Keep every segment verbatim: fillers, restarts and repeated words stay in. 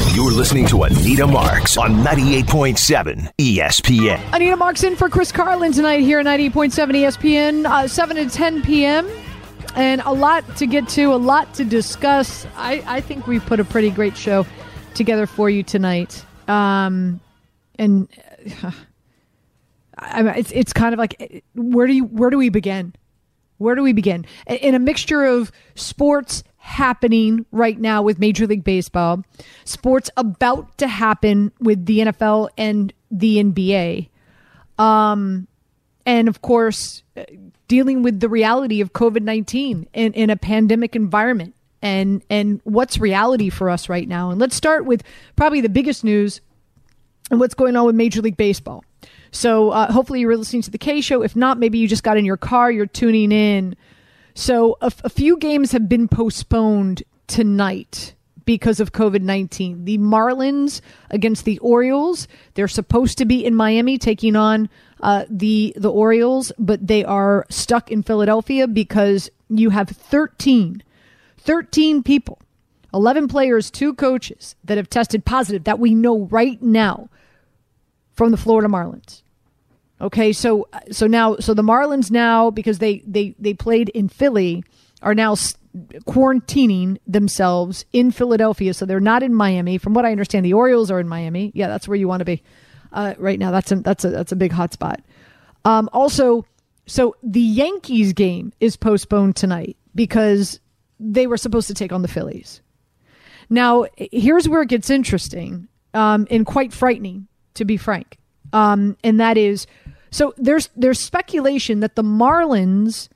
You're listening to Anita Marks on ninety-eight point seven E S P N. Anita Marks in for Chris Carlin tonight here at ninety-eight point seven E S P N, uh, seven to ten p.m. And a lot to get to, a lot to discuss. I, I think we put a pretty great show together for you tonight. Um, and uh, I mean, it's it's kind of like, where do you where do we begin? Where do we begin? In a mixture of sports happening right now with Major League Baseball, sports about to happen with the N F L and the N B A, um, and of course, dealing with the reality of COVID nineteen in, in a pandemic environment, and and what's reality for us right now. And let's start with probably the biggest news and what's going on with Major League Baseball. So uh, hopefully you're listening to the K Show. If not, maybe you just got in your car, you're tuning in. So a, a few games have been postponed tonight because of COVID nineteen. The Marlins against the Orioles. They're supposed to be in Miami taking on uh, the, the Orioles, but they are stuck in Philadelphia because you have thirteen, thirteen people, eleven players, two coaches that have tested positive that we know right now from the Florida Marlins. Okay, so so now so the Marlins now, because they they they played in Philly, are now quarantining themselves in Philadelphia, so they're not in Miami. From what I understand, the Orioles are in Miami. Yeah, that's where you want to be uh, right now. That's a that's a that's a big hot spot. Um, also, so the Yankees game is postponed tonight because they were supposed to take on the Phillies. Now, here's where it gets interesting um, and quite frightening, to be frank. Um, and that is, so there's there's speculation that the Marlins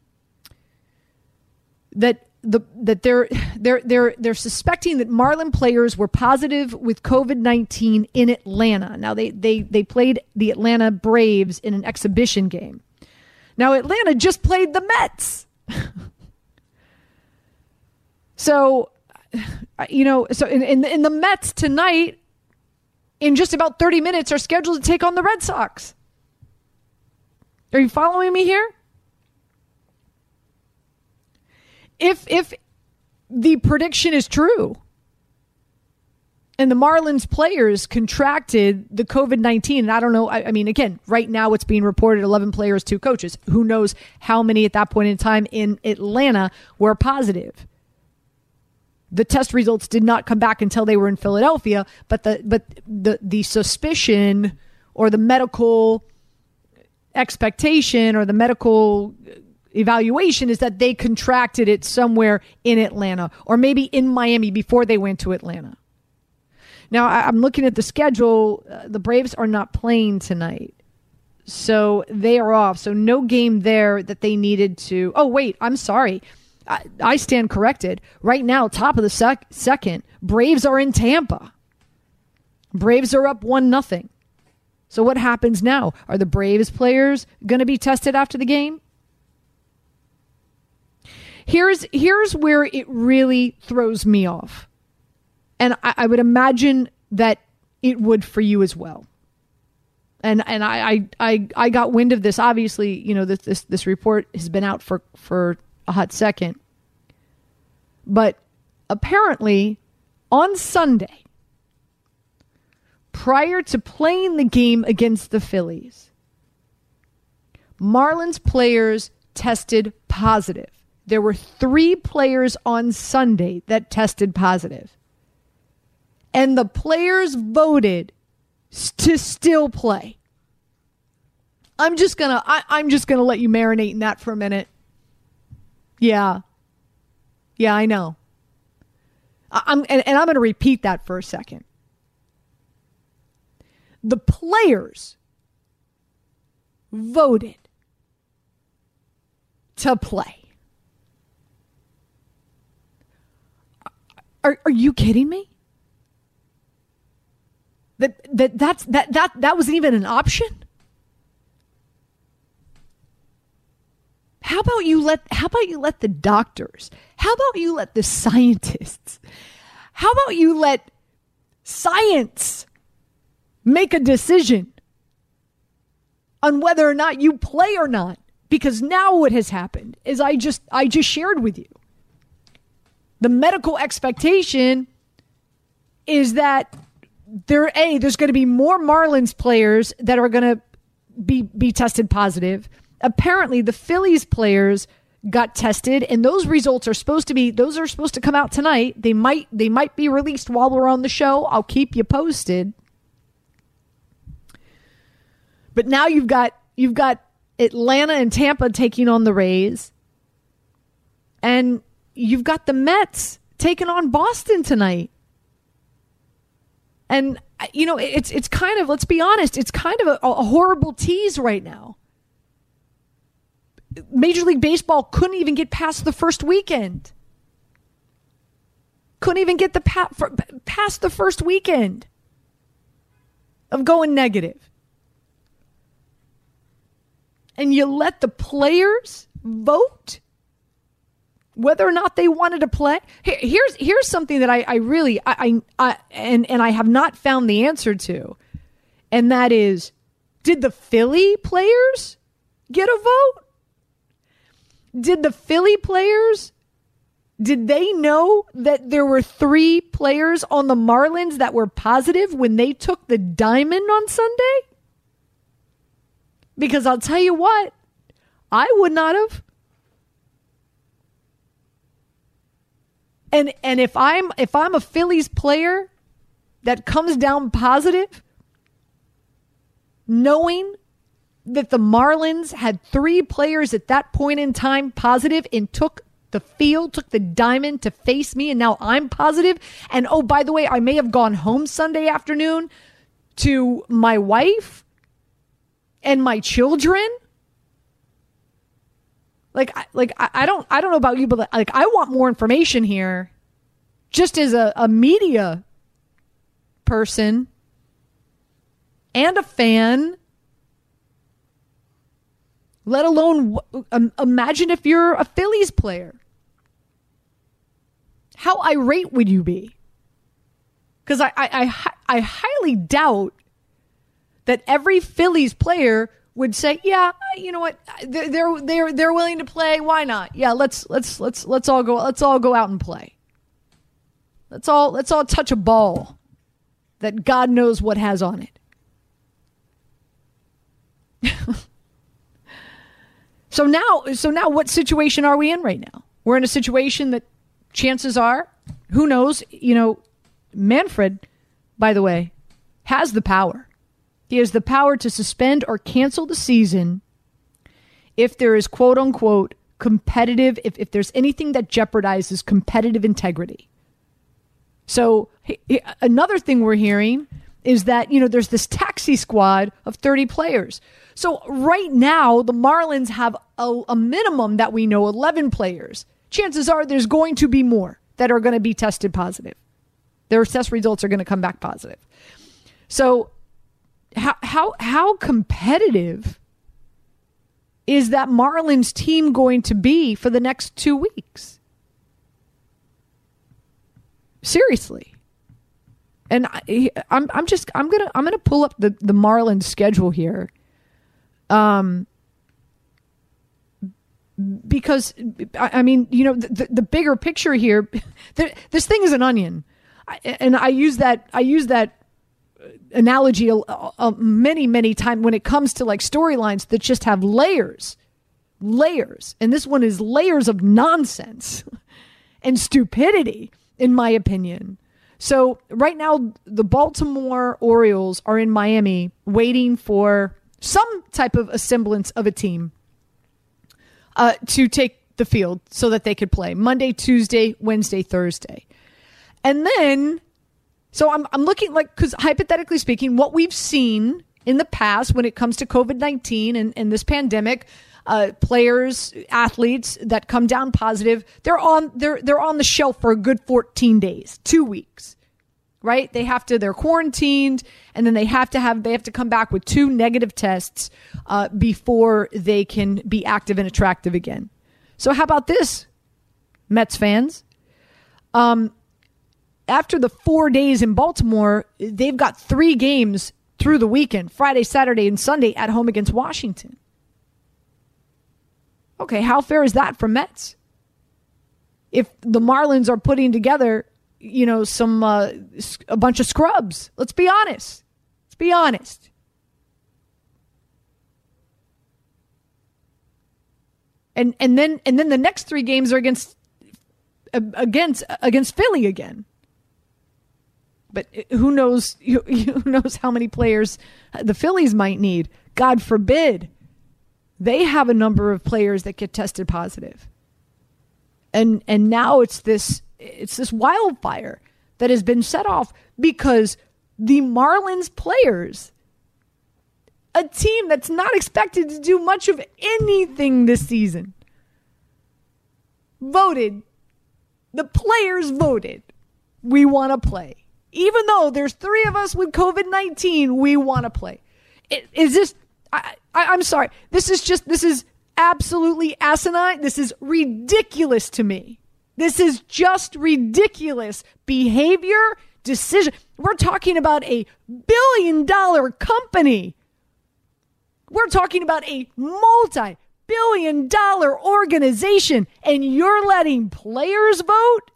that the that they're they're they're they're suspecting that Marlin players were positive with COVID nineteen in Atlanta. Now they they they played the Atlanta Braves in an exhibition game. Now Atlanta just played the Mets. So, you know, so in in, in the Mets tonight, in just about thirty minutes, are scheduled to take on the Red Sox. Are you following me here? If if the prediction is true and the Marlins players contracted the COVID nineteen, and I don't know, I, I mean, again, right now it's being reported eleven players, two coaches. Who knows how many at that point in time in Atlanta were positive? The test results did not come back until they were in Philadelphia, but the but the the suspicion or the medical expectation or the medical evaluation is that they contracted it somewhere in Atlanta or maybe in Miami before they went to Atlanta. Now, I'm looking at the schedule. Uh, the Braves are not playing tonight, so they are off. So no game there that they needed to. Oh, wait, I'm sorry. I, I stand corrected. Right now, top of the sec- second, Braves are in Tampa. Braves are up one nothing. So what happens now? Are the Braves players going to be tested after the game? Here's here's where it really throws me off. And I, I would imagine that it would for you as well. And and I I I, I got wind of this. Obviously, you know, this this, this report has been out for, for a hot second. But apparently on Sunday, prior to playing the game against the Phillies, Marlins players tested positive. There were three players on Sunday that tested positive. And the players voted to still play. I'm just gonna I, I'm just gonna let you marinate in that for a minute. Yeah. Yeah, I know. I'm, and, and I'm going to repeat that for a second. The players voted to play. Are, are you kidding me? That that that's that that that wasn't even an option? How about you let how about you let the doctors? How about you let the scientists? How about you let science make a decision on whether or not you play or not? Because now what has happened is I just I just shared with you. The medical expectation is that there, A, there's going to be more Marlins players that are going to be, be tested positive. Apparently, the Phillies players got tested, and those results are supposed to be, those are supposed to come out tonight. They might, they might be released while we're on the show. I'll keep you posted. But now you've got, you've got Atlanta and Tampa taking on the Rays. And you've got the Mets taking on Boston tonight. And, you know, it's it's kind of, let's be honest, it's kind of a, a horrible tease right now. Major League Baseball couldn't even get past the first weekend. Couldn't even get the pa- for, past the first weekend of going negative. And you let the players vote whether or not they wanted to play. Here, here's here's something that I, I really I, I, I and and I have not found the answer to, and that is, did the Philly players get a vote? Did the Philly players, did they know that there were three players on the Marlins that were positive when they took the diamond on Sunday? Because I'll tell you what, I would not have. And and if I'm if I'm a Phillies player that comes down positive, knowing that the Marlins had three players at that point in time positive and took the field, took the diamond to face me, and now I'm positive. And oh, by the way, I may have gone home Sunday afternoon to my wife and my children. Like, like I don't, I don't know about you, but like, I want more information here. Just as a, a media person and a fan, let alone um, imagine if you're a Phillies player. How irate would you be? Because I, I, I, I highly doubt that every Phillies player would say, "Yeah, you know what? They're they're they're, they're willing to play. Why not? Yeah, let's let's let's let's all go. Let's all go out and play. Let's all let's all touch a ball that God knows what has on it." So now, so now, what situation are we in right now? We're in a situation that chances are, who knows? You know, Manfred, by the way, has the power. He has the power to suspend or cancel the season if there is, quote unquote, competitive, if, if there's anything that jeopardizes competitive integrity. So he, he, another thing we're hearing is that, you know, there's this taxi squad of thirty players. So right now, the Marlins have a, a minimum that we know, eleven players. Chances are there's going to be more that are going to be tested positive. Their test results are going to come back positive. So How how how competitive is that Marlins team going to be for the next two weeks? Seriously. And I, I'm I'm just I'm gonna I'm gonna pull up the, the Marlins schedule here, um, because I, I mean, you know, the the bigger picture here, the, this thing is an onion, I, and I use that I use that. analogy uh, uh, many, many times when it comes to like storylines that just have layers, layers. And this one is layers of nonsense and stupidity, in my opinion. So right now, the Baltimore Orioles are in Miami waiting for some type of a semblance of a team uh, to take the field so that they could play Monday, Tuesday, Wednesday, Thursday. And then So I'm I'm looking like, because hypothetically speaking, what we've seen in the past when it comes to COVID nineteen and, and this pandemic, uh, players, athletes that come down positive, they're on they're they're on the shelf for a good fourteen days, two weeks, right? They have to they're quarantined, and then they have to have they have to come back with two negative tests uh, before they can be active and attractive again. So how about this, Mets fans? Um. After the four days in Baltimore, they've got three games through the weekend, Friday, Saturday, and Sunday at home against Washington. Okay, how fair is that for Mets? If the Marlins are putting together you know, some uh, a bunch of scrubs. Let's be honest. Let's be honest. And and then and then the next three games are against against against Philly again. But who knows? Who knows how many players the Phillies might need? God forbid. They have a number of players that get tested positive, and and now it's this it's this wildfire that has been set off because the Marlins players, a team that's not expected to do much of anything this season, voted. The players voted. We want to play. Even though there's three of us with covid nineteen, we want to play. It, is this, I, I, I'm sorry. This is just, this is absolutely asinine. This is ridiculous to me. This is just ridiculous behavior, decision. We're talking about a billion dollar company. We're talking about a multi-billion dollar organization, and you're letting players vote?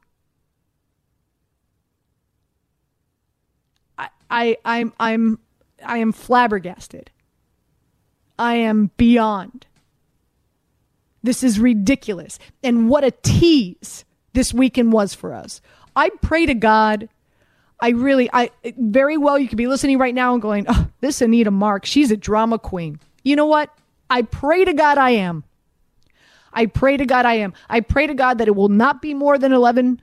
I, I, I'm, I'm, I am flabbergasted. I am beyond. This is ridiculous. And what a tease this weekend was for us. I pray to God. I really, I very well, you could be listening right now and going, oh, this Anita Marks, she's a drama queen. You know what? I pray to God I am. I pray to God I am. I pray to God that it will not be more than eleven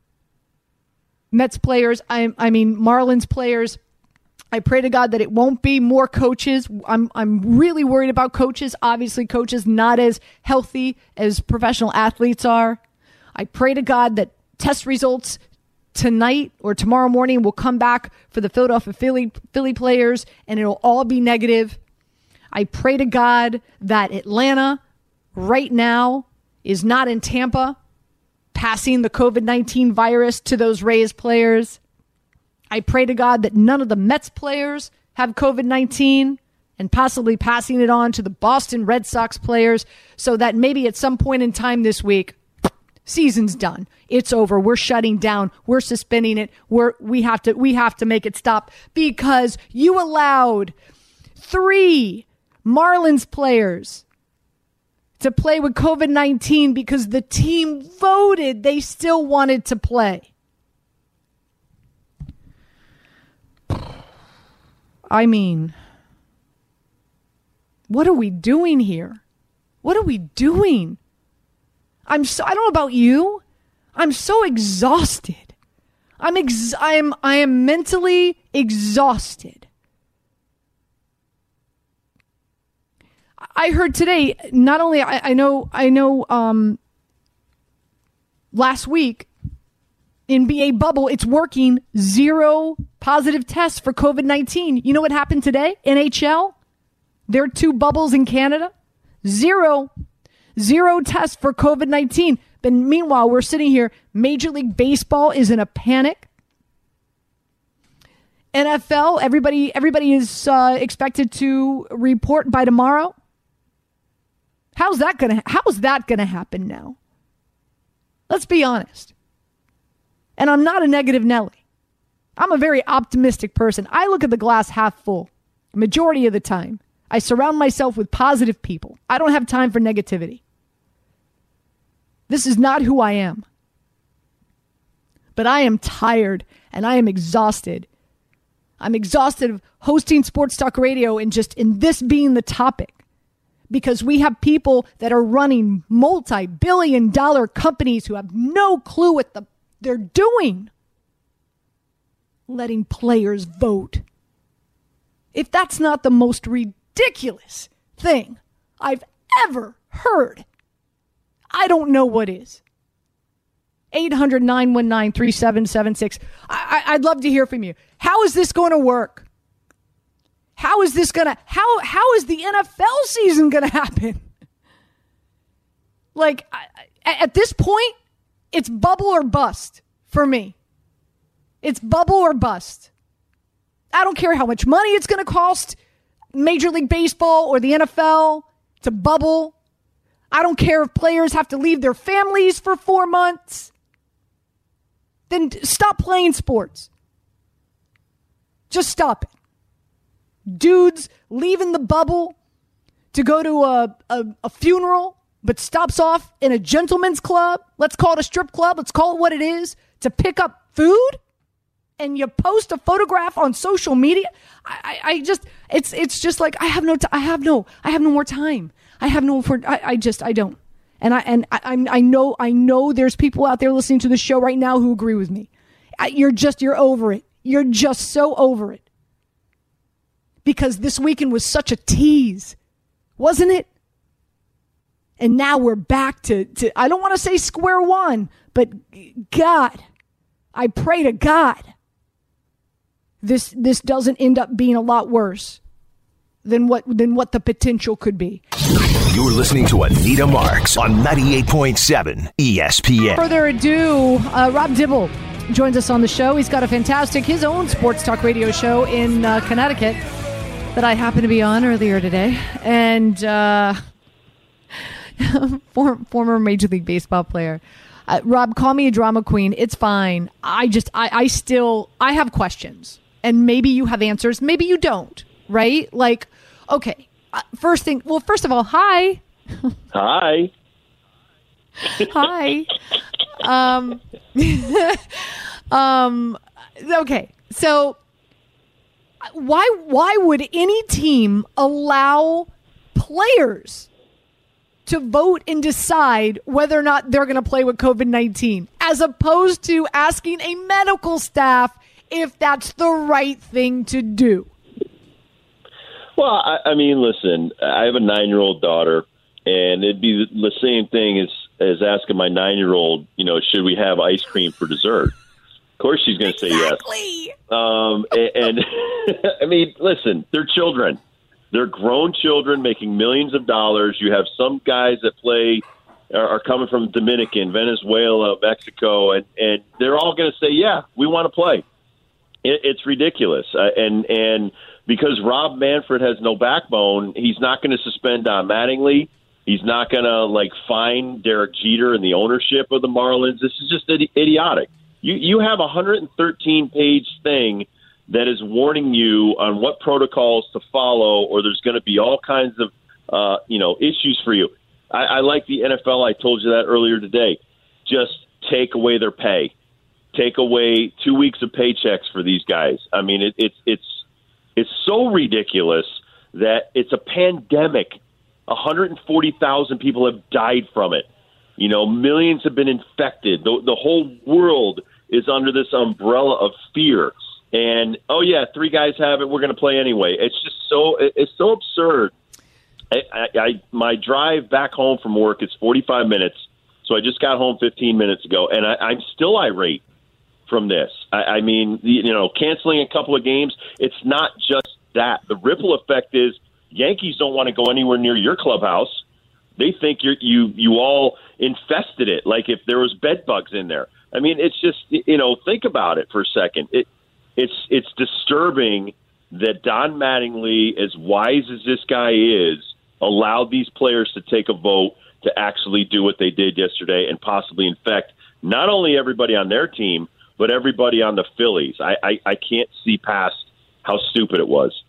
Mets players. I, I mean, Marlins players. I pray to God that it won't be more coaches. I'm I'm really worried about coaches. Obviously, coaches not as healthy as professional athletes are. I pray to God that test results tonight or tomorrow morning will come back for the Philadelphia Philly, Philly players, and it'll all be negative. I pray to God that Atlanta right now is not in Tampa passing the covid nineteen virus to those Rays players. I pray to God that none of the Mets players have covid nineteen and possibly passing it on to the Boston Red Sox players so that maybe at some point in time this week, season's done. It's over. We're shutting down. We're suspending it. We're, we have to, we have to make it stop because you allowed three Marlins players to play with covid nineteen because the team voted they still wanted to play. I mean, what are we doing here? What are we doing? I'm so, I don't know about you. I'm so exhausted. I'm ex- I'm I am mentally exhausted. I heard today, not only I, I know I know um last week in B A bubble, it's working, zero positive tests for covid nineteen. You know what happened today? N H L, there are two bubbles in Canada, zero, zero tests for covid nineteen. But meanwhile, we're sitting here, Major League Baseball is in a panic. N F L, everybody, everybody is uh, expected to report by tomorrow. How's that gonna? How's that gonna happen now? Let's be honest. And I'm not a negative Nelly. I'm a very optimistic person. I look at the glass half full. Majority of the time, I surround myself with positive people. I don't have time for negativity. This is not who I am. But I am tired and I am exhausted. I'm exhausted of hosting Sports Talk Radio and just in this being the topic. Because we have people that are running multi-billion dollar companies who have no clue what the, they're doing. Letting players vote. If that's not the most ridiculous thing I've ever heard, I don't know what is. eight hundred, nine one nine, three seven seven six. I, I, I'd love to hear from you. How is this going to work? How is this going to, how, how is the N F L season going to happen? Like, I, at this point, it's bubble or bust for me. It's bubble or bust. I don't care how much money it's going to cost Major League Baseball or the N F L to bubble. I don't care if players have to leave their families for four months. then stop playing sports. Just stop it. Dudes leaving the bubble to go to a, a, a funeral, but stops off in a gentleman's club. Let's call it a strip club. Let's call it what it is. To pick up food, and you post a photograph on social media. I, I, I just, it's, it's just like I have no, t- I have no, I have no more time. I have no, for, I, I just, I don't. And I, and I, I'm, I know, I know there's people out there listening to the show right now who agree with me. I, you're just, you're over it. You're just so over it. Because this weekend was such a tease, wasn't it? And now we're back to, to I don't want to say square one, but God, I pray to God, this this doesn't end up being a lot worse than what than what the potential could be. You're listening to Anita Marks on ninety-eight point seven E S P N. Further ado, uh, Rob Dibble joins us on the show. He's got a fantastic, his own sports talk radio show in uh, Connecticut that I happened to be on earlier today. And uh, former, former Major League Baseball player. Uh, Rob, call me a drama queen. It's fine. I just, I, I still, I have questions. And maybe you have answers. Maybe you don't, right? Like, okay, uh, first thing, well, first of all, hi. Hi. Hi. Um, um, okay, so why why would any team allow players to vote and decide whether or not they're going to play with COVID nineteen, as opposed to asking a medical staff if that's the right thing to do? Well, I, I mean, listen, I have a nine-year-old daughter, and it'd be the same thing as, as asking my nine-year-old, you know, should we have ice cream for dessert? Of course she's going to exactly. say yes. Um, and, and I mean, listen, they're children. They're grown children making millions of dollars. You have some guys that play are, are coming from Dominican, Venezuela, Mexico, and, and they're all going to say, yeah, we want to play. It, it's ridiculous. Uh, and, and because Rob Manfred has no backbone, he's not going to suspend Don Mattingly. He's not going to, like, fine Derek Jeter and the ownership of the Marlins. This is just idi- idiotic. You you have a one hundred thirteen page thing that is warning you on what protocols to follow, or there's going to be all kinds of uh, you know issues for you. I, I like the N F L. I told you that earlier today. Just take away their pay. Take away two weeks of paychecks for these guys. I mean, it, it's it's it's so ridiculous that it's a pandemic. one hundred forty thousand people have died from it. You know, millions have been infected. The, the whole world is under this umbrella of fear. And, oh, yeah, three guys have it. We're going to play anyway. It's just so it's so absurd. I, I, I my drive back home from work is forty-five minutes. So I just got home fifteen minutes ago, and I, I'm still irate from this. I, I mean, you know, canceling a couple of games, it's not just that. The ripple effect is Yankees don't want to go anywhere near your clubhouse. They think you're, you you all infested it, like if there was bed bugs in there. I mean, it's just, you know, think about it for a second. It it's it's disturbing that Don Mattingly, as wise as this guy is, allowed these players to take a vote to actually do what they did yesterday and possibly infect not only everybody on their team, but everybody on the Phillies. I, I, I can't see past how stupid it was.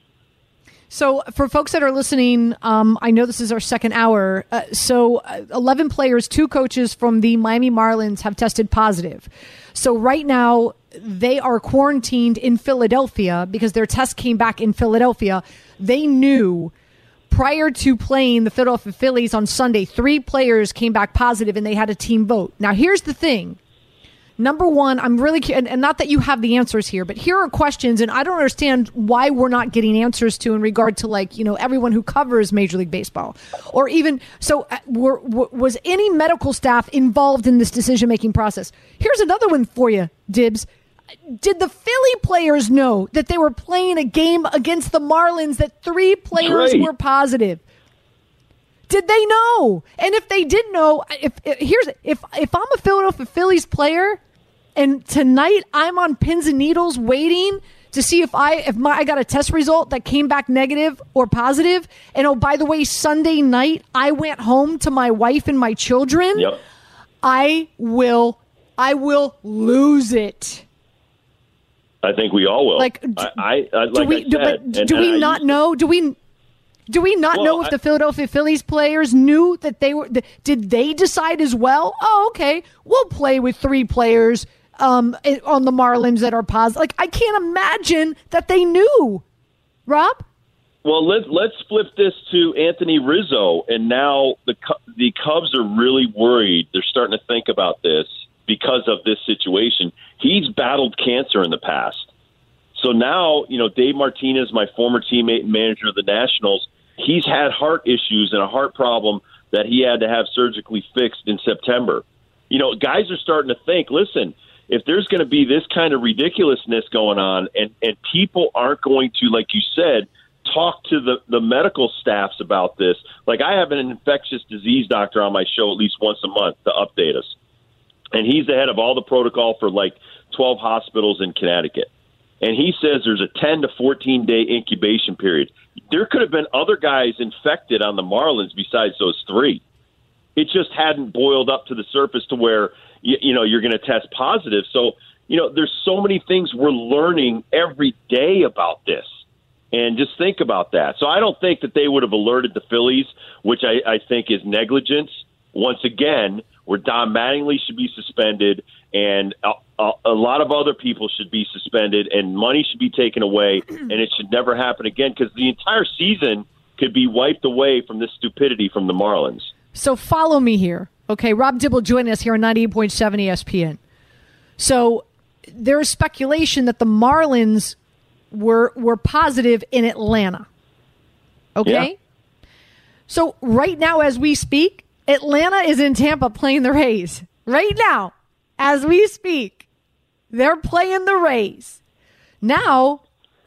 So for folks that are listening, um, I know this is our second hour. Uh, so uh, eleven players, two coaches from the Miami Marlins have tested positive. So right now they are quarantined in Philadelphia because their test came back in Philadelphia. They knew prior to playing the Philadelphia Phillies on Sunday, three players came back positive and they had a team vote. Now, here's the thing. Number one, I'm really, and, and not that you have the answers here, but here are questions, and I don't understand why we're not getting answers to in regard to, like, you know, everyone who covers Major League Baseball. Or even, so uh, were, were, was any medical staff involved in this decision-making process? Here's another one for you, Dibs. Did the Philly players know that they were playing a game against the Marlins that three players Great. were positive? Did they know? And if they did know, if, if here's if if I'm a Philadelphia Phillies player, and tonight I'm on pins and needles waiting to see if I if my I got a test result that came back negative or positive, and oh, by the way, Sunday night I went home to my wife and my children. Yep. I will I will lose it. I think we all will. Like, I, I, I like do we, I said, do, but and, do and we I not used know? Do we do we not Well, know if I- the Philadelphia Phillies players knew that they were? Did they decide as well? Oh, okay, we'll play with three players um, on the Marlins that are positive. Like, I can't imagine that they knew. Rob? Well, let, let's flip this to Anthony Rizzo, and now the Cu- the Cubs are really worried. They're starting to think about this because of this situation. He's battled cancer in the past. So now, you know, Dave Martinez, my former teammate and manager of the Nationals, he's had heart issues and a heart problem that he had to have surgically fixed in September. You know, guys are starting to think, listen, if there's going to be this kind of ridiculousness going on and, and people aren't going to, like you said, talk to the, the medical staffs about this. Like, I have an infectious disease doctor on my show at least once a month to update us. And he's the head of all the protocol for like twelve hospitals in Connecticut. And he says there's a ten to fourteen day incubation period. There could have been other guys infected on the Marlins besides those three. It just hadn't boiled up to the surface to where, you, you know, you're going to test positive. So, you know, there's so many things we're learning every day about this. And just think about that. So I don't think that they would have alerted the Phillies, which I, I think is negligence. Once again, where Don Mattingly should be suspended and a, a, a lot of other people should be suspended and money should be taken away, and it should never happen again because the entire season could be wiped away from this stupidity from the Marlins. So follow me here. Okay, Rob Dibble joining us here on ninety-eight point seven E S P N. So there is speculation that the Marlins were were positive in Atlanta. Okay? Yeah. So right now as we speak, Atlanta is in Tampa playing the Rays. Right now, as we speak, they're playing the Rays. Now,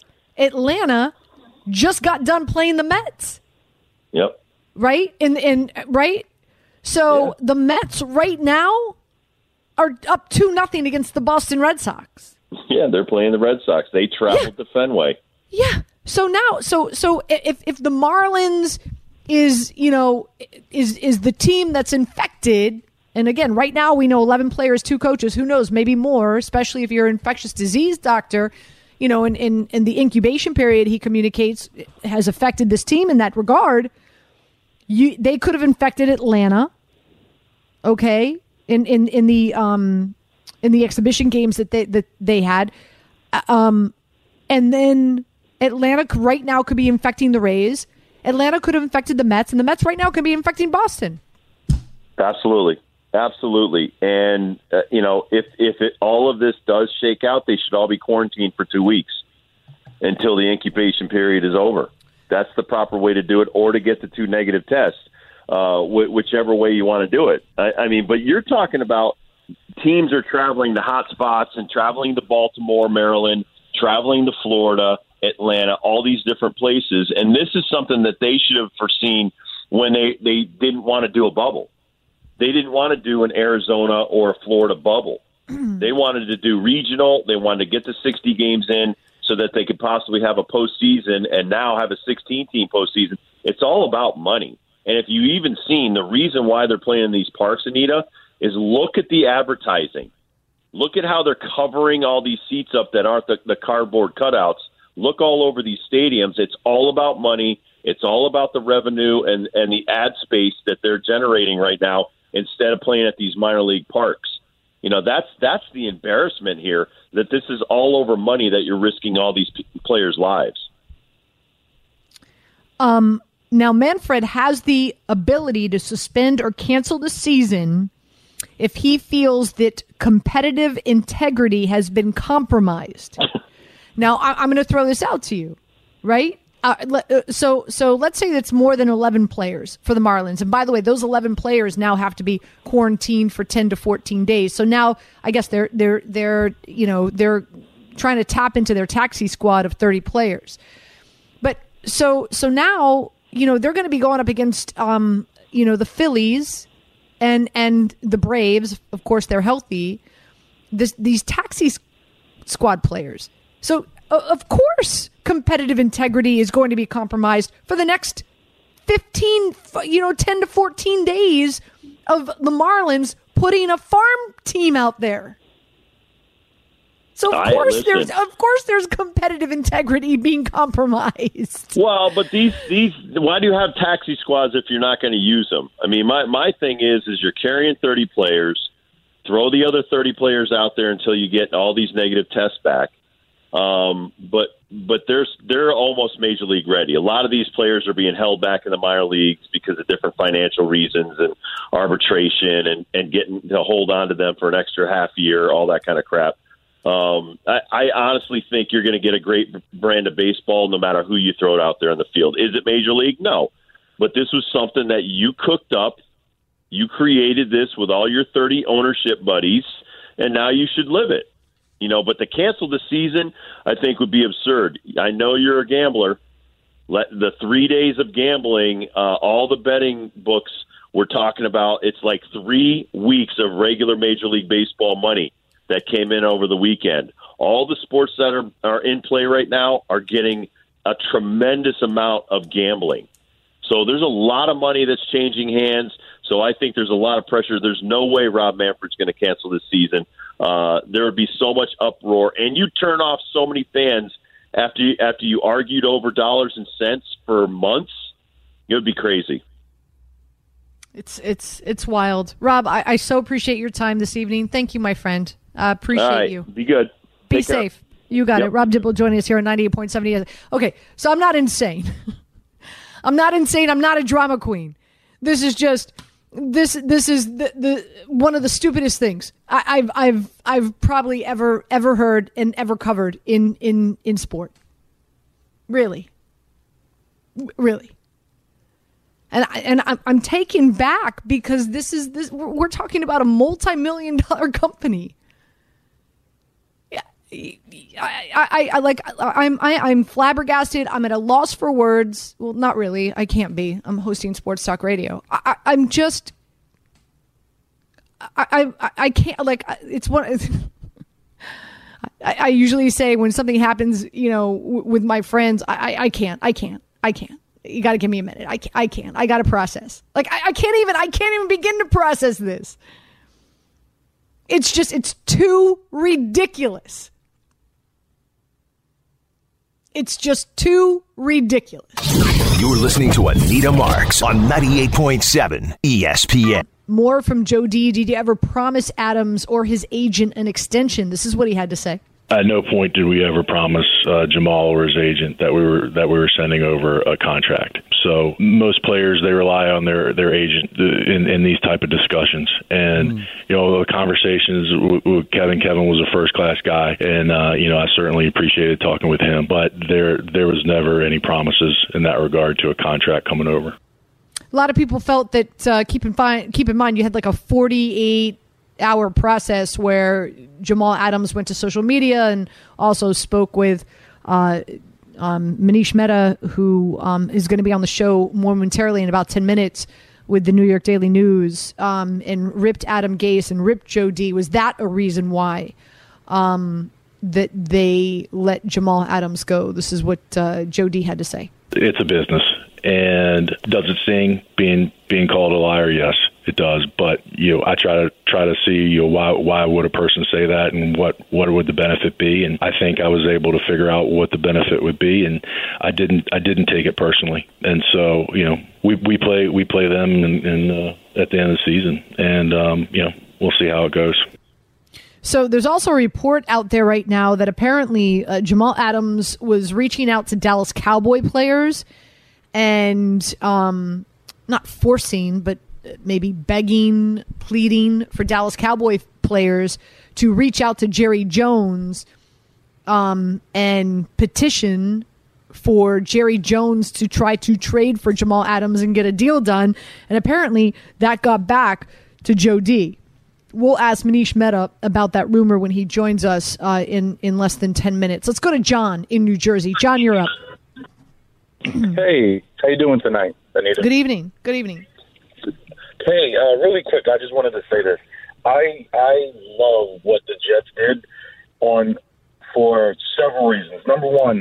Atlanta just got done playing the Mets. Yep. Right? In in right? So Yeah. the Mets right now are up two nothing against the Boston Red Sox. Yeah, they're playing the Red Sox. They traveled Yeah. to Fenway. Yeah. So now so so if if the Marlins is, you know, is is the team that's infected, and again, right now we know eleven players, two coaches, who knows, maybe more, especially if you're an infectious disease doctor, you know, in, in, in the incubation period he communicates has affected this team in that regard. You, they could have infected Atlanta, okay, in, in, in the um in the exhibition games that they that they had, um, and then Atlanta could, right now could be infecting the Rays. Atlanta could have infected the Mets, and the Mets right now could be infecting Boston. Absolutely, absolutely. And uh, you know, if if it, all of this does shake out, they should all be quarantined for two weeks until the incubation period is over. That's the proper way to do it, or to get the two negative tests, uh, wh- whichever way you want to do it. I, I mean, but you're talking about teams are traveling to hot spots and traveling to Baltimore, Maryland, traveling to Florida, Atlanta, all these different places. And this is something that they should have foreseen when they, they didn't want to do a bubble. They didn't want to do an Arizona or a Florida bubble. They wanted to do regional. They wanted to get the sixty games in so that they could possibly have a postseason and now have a sixteen-team postseason. It's all about money. And if you've even seen the reason why they're playing in these parks, Anita, is look at the advertising. Look at how they're covering all these seats up that aren't the, the cardboard cutouts. Look all over these stadiums. It's all about money. It's all about the revenue and, and the ad space that they're generating right now instead of playing at these minor league parks. You know, that's that's the embarrassment here, that this is all over money that you're risking all these p- players' lives. Um, now, Manfred has the ability to suspend or cancel the season if he feels that competitive integrity has been compromised. Now, I, I'm going to throw this out to you, right? Uh, le- so, so let's say it's more than eleven players for the Marlins. And by the way, those eleven players now have to be quarantined for ten to fourteen days. So now I guess they're, they're, they're, you know, they're trying to tap into their taxi squad of thirty players. But so, so now, you know, they're going to be going up against, um, you know, the Phillies and, and the Braves. Of course, they're healthy. This, these taxi squad players. So, of course, competitive integrity is going to be compromised for the next fifteen, you know, ten to fourteen days of the Marlins putting a farm team out there. So of I, course listen. there's of course there's competitive integrity being compromised. Well, but these these why do you have taxi squads if you're not going to use them? I mean, my my thing is is you're carrying thirty players, throw the other thirty players out there until you get all these negative tests back. Um, but but there's they're almost major league ready. A lot of these players are being held back in the minor leagues because of different financial reasons and arbitration and and getting to hold on to them for an extra half year, all that kind of crap. Um, I, I honestly think you're going to get a great brand of baseball no matter who you throw it out there in the field. Is it major league? No. But this was something that you cooked up. You created this with all your thirty ownership buddies, and now you should live it. You know, but to cancel the season, I think would be absurd. I know you're a gambler. Let the three days of gambling, uh, all the betting books we're talking about, it's like three weeks of regular Major League Baseball money that came in over the weekend. All the sports that are, are in play right now are getting a tremendous amount of gambling. So there's a lot of money that's changing hands. So I think there's a lot of pressure. There's no way Rob Manfred's going to cancel this season. Uh, there would be so much uproar, and you turn off so many fans after you, after you argued over dollars and cents for months. It would be crazy. It's it's it's wild, Rob. I, I so appreciate your time this evening. Thank you, my friend. Uh, appreciate All right, you. Be good. Be Take safe. care. You got Yep. it. Rob Dibble joining us here on ninety-eight point seven E S P N. Okay, so I'm not insane. I'm not insane. I'm not a drama queen. This is just this. This is the, the one of the stupidest things I, I've I've I've probably ever ever heard and ever covered in in in sport. Really, really. And I, and I'm, I'm taken back because this is this. We're, we're talking about a multi-million dollar company. I, I, I like I'm I, I'm flabbergasted. I'm at a loss for words. Well, not really. I can't be. I'm hosting Sports Talk Radio. I, I, I'm just. I, I I can't like it's one. I, I usually say when something happens, you know, w- with my friends, I, I I can't. I can't. I can't. You got to give me a minute. I can't. I can't. I got to process. Like I, I can't even. I can't even begin to process this. It's just. It's too ridiculous. It's just too ridiculous. You're listening to Anita Marks on ninety-eight point seven E S P N. More from Joe D. Did you ever promise Adams or his agent an extension? This is what he had to say. At no point did we ever promise uh, Jamal or his agent that we were that we were sending over a contract. So most players, they rely on their their agent in, in these type of discussions. And mm. you know, the conversations with, with Kevin. Kevin was a first class guy, and uh, you know, I certainly appreciated talking with him. But there there was never any promises in that regard to a contract coming over. A lot of people felt that uh, keep in fi- keep in mind you had like a forty-eight hour process where Jamal Adams went to social media and also spoke with uh, um, Manish Mehta, who um, is going to be on the show momentarily in about ten minutes with the New York Daily News, um, and ripped Adam Gase and ripped Joe D. Was that a reason why um, that they let Jamal Adams go? This is what uh, Joe D. had to say. It's a business. And does it sting being being called a liar? Yes, it does. But you know, I try to try to see you know why why would a person say that, and what what would the benefit be? And I think I was able to figure out what the benefit would be, and I didn't I didn't take it personally. And so you know, we we play we play them in, in uh, at the end of the season, and um, you know, we'll see how it goes. So there's also a report out there right now that apparently uh, Jamal Adams was reaching out to Dallas Cowboy players and um, not forcing, but maybe begging, pleading for Dallas Cowboy players to reach out to Jerry Jones um, and petition for Jerry Jones to try to trade for Jamal Adams and get a deal done. And apparently that got back to Joe D. We'll ask Manish Mehta about that rumor when he joins us uh, in, in less than ten minutes. Let's go to John in New Jersey. John, you're up. Hey, how you doing tonight, Anita? Good evening. Good evening. Hey, uh, really quick, I just wanted to say this. I I love what the Jets did on for several reasons. Number one,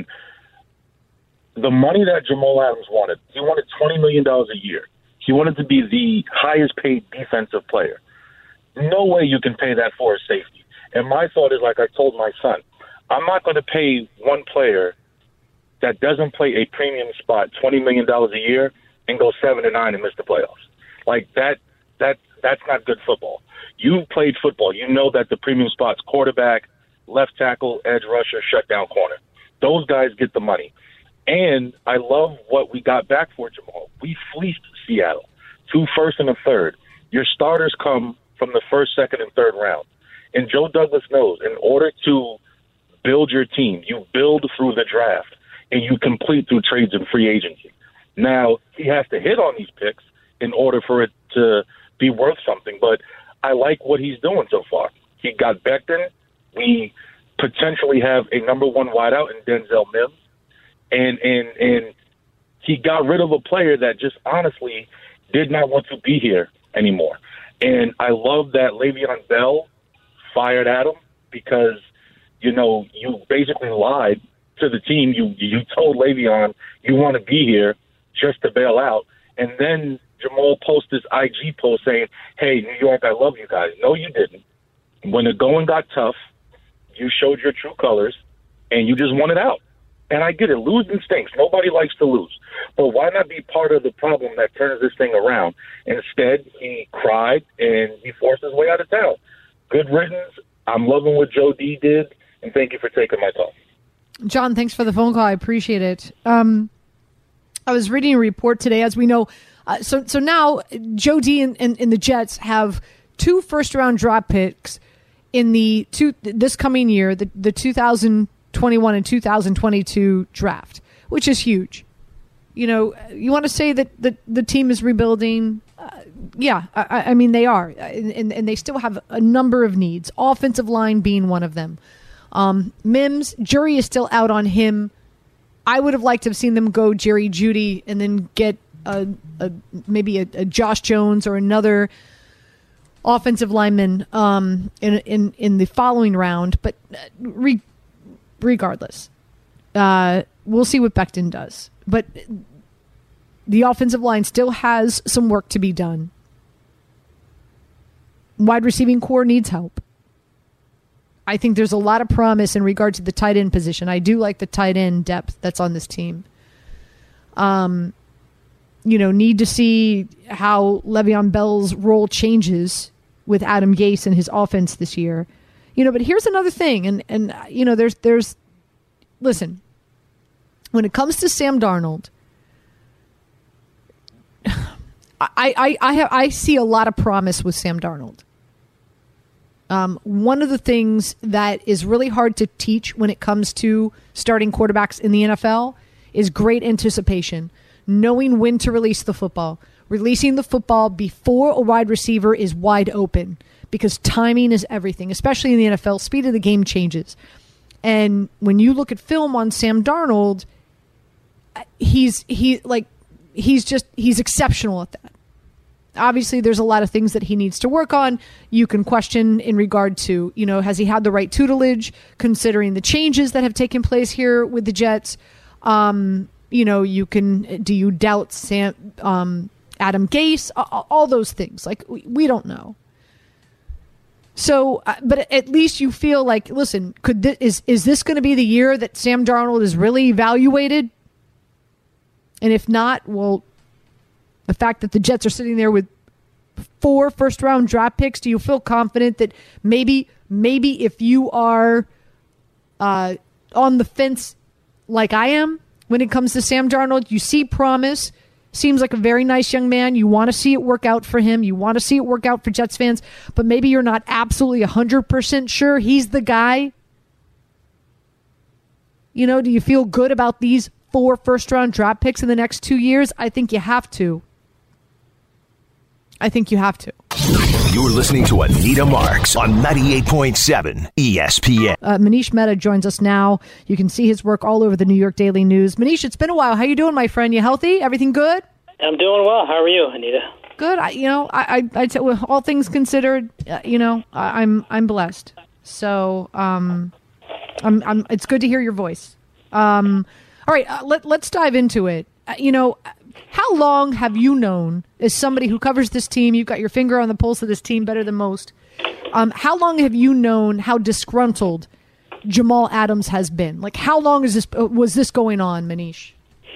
the money that Jamal Adams wanted. He wanted twenty million dollars a year. He wanted to be the highest paid defensive player. no way you can pay that for a safety. And my thought is, like I told my son, I'm not going to pay one player that doesn't play a premium spot twenty million dollars a year and go seven and nine and miss the playoffs. Like that, that, that's not good football. You played football. You know that the premium spots, quarterback, left tackle, edge rusher, shutdown corner. Those guys get the money. And I love what we got back for Jamal. We fleeced Seattle. Two first and a third. Your starters come from the first, second, and third round. And Joe Douglas knows in order to build your team, you build through the draft, and you complete through trades and free agency. Now, he has to hit on these picks in order for it to be worth something. But I like what he's doing so far. He got Becton. We potentially have a number one wideout in Denzel Mims. And, and, and he got rid of a player that just honestly did not want to be here anymore. And I love that Le'Veon Bell fired at him because, you know, you basically lied to the team. You you told Le'Veon you want to be here just to bail out. And then Jamal posted his I G post saying, hey, New York, I love you guys. No, you didn't. When the going got tough, you showed your true colors, and you just wanted out. And I get it. Losing stinks. Nobody likes to lose. But why not be part of the problem that turns this thing around? Instead, he cried, and he forced his way out of town. Good riddance. I'm loving what Joe D did, and thank you for taking my call. John, thanks for the phone call. I appreciate it. Um, I was reading a report today, as we know. Uh, so so now Joe D and, and, and the Jets have two first-round draft picks in the two this coming year, the, the two thousand twenty-one and two thousand twenty-two draft, which is huge. You know, you want to say that the, the team is rebuilding. Uh, yeah, I, I mean, they are. And, and they still have a number of needs, offensive line being one of them. Um, Mims, jury is still out on him. I would have liked to have seen them go Jerry Jeudy and then get a, a maybe a, a Josh Jones or another offensive lineman um, in, in, in the following round. But re- regardless, uh, we'll see what Becton does. But the offensive line still has some work to be done. Wide receiving core needs help. I think there's a lot of promise in regard to the tight end position. I do like the tight end depth that's on this team. Um, you know, need to see how Le'Veon Bell's role changes with Adam Gase and his offense this year. You know, but here's another thing, and and you know, there's there's listen. When it comes to Sam Darnold, I I I, have, I see a lot of promise with Sam Darnold. Um, one of the things that is really hard to teach when it comes to starting quarterbacks in the N F L is great anticipation, knowing when to release the football, releasing the football before a wide receiver is wide open, because timing is everything, especially in the N F L. Speed of the game changes. And when you look at film on Sam Darnold, he's he like he's just he's exceptional at that. Obviously, there's a lot of things that he needs to work on. You can question in regard to, you know, has he had the right tutelage, considering the changes that have taken place here with the Jets? Um, you know, you can, do you doubt Sam, um, Adam Gase? All, all those things. Like, we, we don't know. So, uh, but at least you feel like, listen, could this, is, is this going to be the year that Sam Darnold is really evaluated? And if not, well, the fact that the Jets are sitting there with four first-round draft picks, do you feel confident that maybe maybe if you are uh, on the fence like I am when it comes to Sam Darnold, you see promise, seems like a very nice young man, you want to see it work out for him, you want to see it work out for Jets fans, but maybe you're not absolutely one hundred percent sure he's the guy? You know, do you feel good about these four first-round draft picks in the next two years? I think you have to. I think you have to. You're listening to Anita Marks on ninety-eight point seven E S P N. Uh, Manish Mehta joins us now. You can see his work all over the New York Daily News. Manish, it's been a while. How you doing, my friend? You healthy? Everything good? I'm doing well. How are you, Anita? Good. I, you know, I, I, I'd say, well, all things considered, uh, you know, I, I'm, I'm blessed. So, um, I'm, I'm. It's good to hear your voice. Um, all right, uh, let let's dive into it. Uh, you know. How long have you known, as somebody who covers this team, you've got your finger on the pulse of this team better than most, Um, how long have you known how disgruntled Jamal Adams has been? Like, how long is this was this going on, Manish?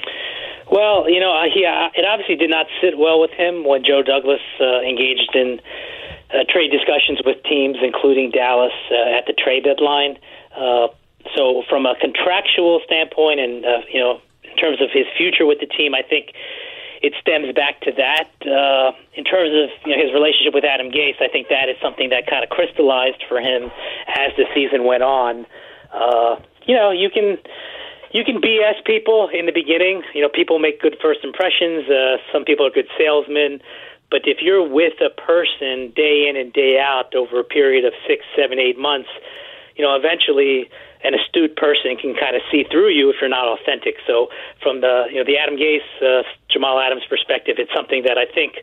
Well, you know, he, uh, it obviously did not sit well with him when Joe Douglas uh, engaged in uh, trade discussions with teams, including Dallas, uh, at the trade deadline. Uh, so from a contractual standpoint and, uh, you know, in terms of his future with the team, I think it stems back to that. Uh, in terms of you know, his relationship with Adam Gase, I think that is something that kind of crystallized for him as the season went on. Uh, you know, you can... You can B S people in the beginning. You know, people make good first impressions. Uh, some people are good salesmen. But if you're with a person day in and day out over a period of six, seven, eight months, you know, eventually an astute person can kind of see through you if you're not authentic. So from the, you know, the Adam Gase, uh, Jamal Adams perspective, it's something that I think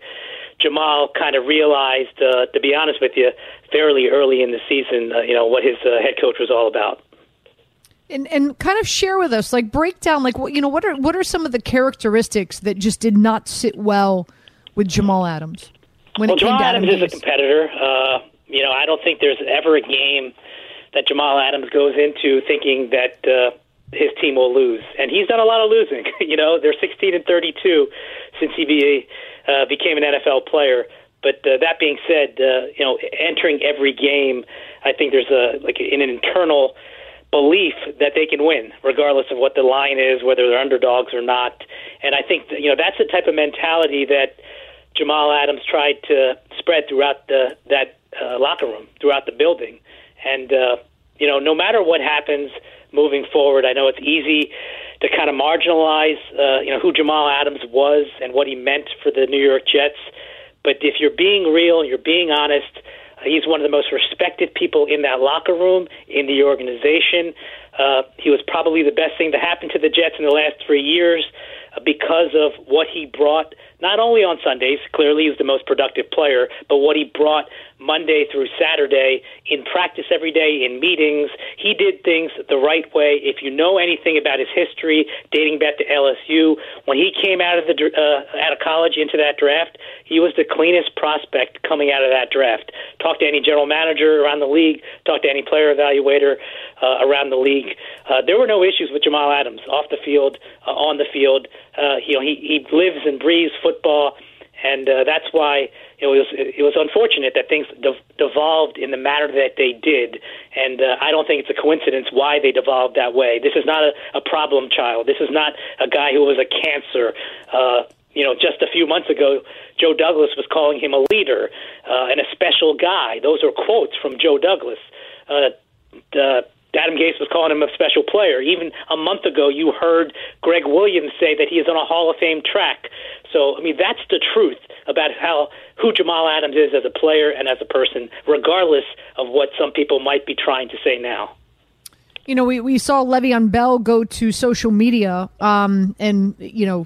Jamal kind of realized, uh, to be honest with you, fairly early in the season, uh, you know, what his uh, head coach was all about. And and kind of share with us, like break down, like what you know, what are what are some of the characteristics that just did not sit well with Jamal Adams when well, it came Jamal to Adams Adam is a competitor. Uh, you know, I don't think there's ever a game that Jamal Adams goes into thinking that uh, his team will lose, and he's done a lot of losing. You know, they're sixteen and thirty-two since he be, uh, became an N F L player. But uh, that being said, uh, you know, entering every game, I think there's a like in an internal belief that they can win, regardless of what the line is, whether they're underdogs or not. And I think that, you know that's the type of mentality that Jamal Adams tried to spread throughout the that uh, locker room, throughout the building. And uh, you know, no matter what happens moving forward, I know it's easy to kind of marginalize, uh, you know, who Jamal Adams was and what he meant for the New York Jets. But if you're being real, you're being honest. He's one of the most respected people in that locker room, in the organization. Uh, he was probably the best thing to happen to the Jets in the last three years uh, because of what he brought, not only on Sundays, clearly he was the most productive player, but what he brought Monday through Saturday in practice every day, in meetings. He did things the right way. If you know anything about his history, dating back to L S U, when he came out of the uh, out of college into that draft, he was the cleanest prospect coming out of that draft. Talk to any general manager around the league, talk to any player evaluator uh, around the league. Uh, there were no issues with Jamal Adams off the field, uh, on the field. Uh, you know, he, he lives and breathes football, and uh, that's why it was it was unfortunate that things de- devolved in the manner that they did. And uh, I don't think it's a coincidence why they devolved that way. This is not a, a problem child. This is not a guy who was a cancer. Uh, you know, just a few months ago, Joe Douglas was calling him a leader uh, and a special guy. Those are quotes from Joe Douglas. Uh, uh, Adam Gase was calling him a special player. Even a month ago, you heard Greg Williams say that he is on a Hall of Fame track. So, I mean, that's the truth about how who Jamal Adams is as a player and as a person, regardless of what some people might be trying to say now. You know, we, we saw Le'Veon Bell go to social media um, and, you know,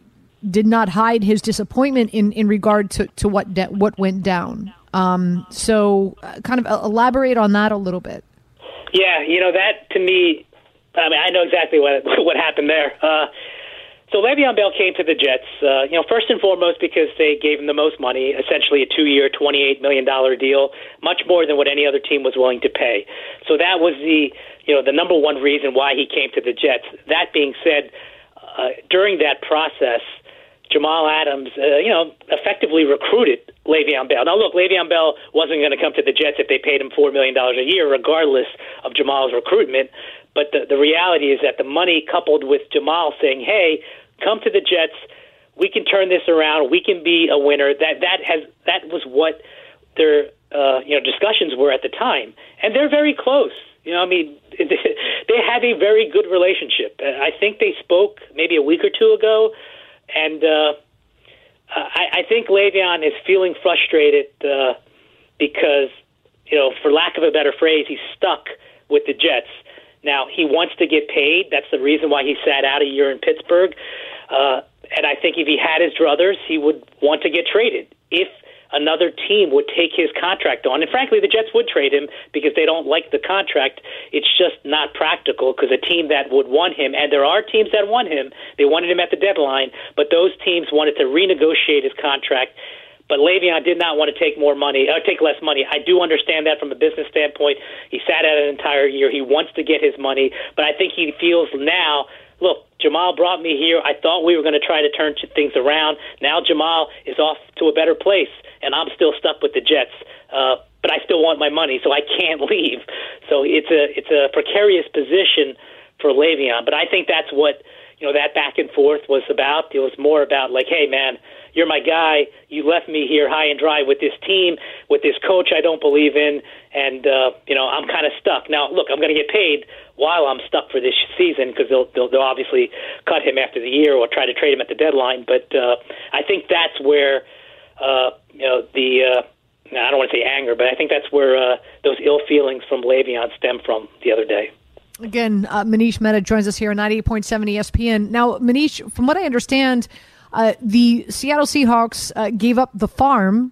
did not hide his disappointment in, in regard to, to what de- what went down. Um, so uh, kind of elaborate on that a little bit. Yeah, you know, that to me, I mean, I know exactly what what happened there. Uh, so Le'Veon Bell came to the Jets, uh, you know, first and foremost because they gave him the most money, essentially a two-year, twenty-eight million dollars deal, much more than what any other team was willing to pay. So that was the, you know, the number one reason why he came to the Jets. That being said, uh, during that process, Jamal Adams, uh, you know, effectively recruited Le'Veon Bell. Now, look, Le'Veon Bell wasn't going to come to the Jets if they paid him four million dollars a year, regardless of Jamal's recruitment. But the, the reality is that the money coupled with Jamal saying, hey, come to the Jets, we can turn this around, we can be a winner, that that has that was what their uh, you know discussions were at the time. And they're very close. You know, I mean, they have a very good relationship. I think they spoke maybe a week or two ago. And uh, I, I think Le'Veon is feeling frustrated uh, because, you know, for lack of a better phrase, he's stuck with the Jets. Now, he wants to get paid. That's the reason why he sat out a year in Pittsburgh. Uh, and I think if he had his druthers, he would want to get traded if another team would take his contract on. And frankly, the Jets would trade him because they don't like the contract. It's just not practical because a team that would want him, and there are teams that want him, they wanted him at the deadline, but those teams wanted to renegotiate his contract but Le'Veon did not want to take more money, or take less money. I do understand that from a business standpoint. He sat out an entire year. He wants to get his money, but I think he feels now, look, Jamal brought me here. I thought we were going to try to turn things around. Now Jamal is off to a better place, and I'm still stuck with the Jets. Uh, but I still want my money, so I can't leave. So it's a it's a precarious position for Le'Veon. But I think that's what, you know, that back and forth was about. It was more about like, hey, man, you're my guy. You left me here high and dry with this team, with this coach I don't believe in, and, uh, you know, I'm kind of stuck. Now, look, I'm going to get paid while I'm stuck for this season because they'll, they'll, they'll obviously cut him after the year or try to trade him at the deadline. But uh, I think that's where, uh, you know, the uh, – I don't want to say anger, but I think that's where uh, those ill feelings from Le'Veon stem from the other day. Again, uh, Manish Mehta joins us here on ninety-eight point seven E S P N. Now, Manish, from what I understand, uh, the Seattle Seahawks uh, gave up the farm,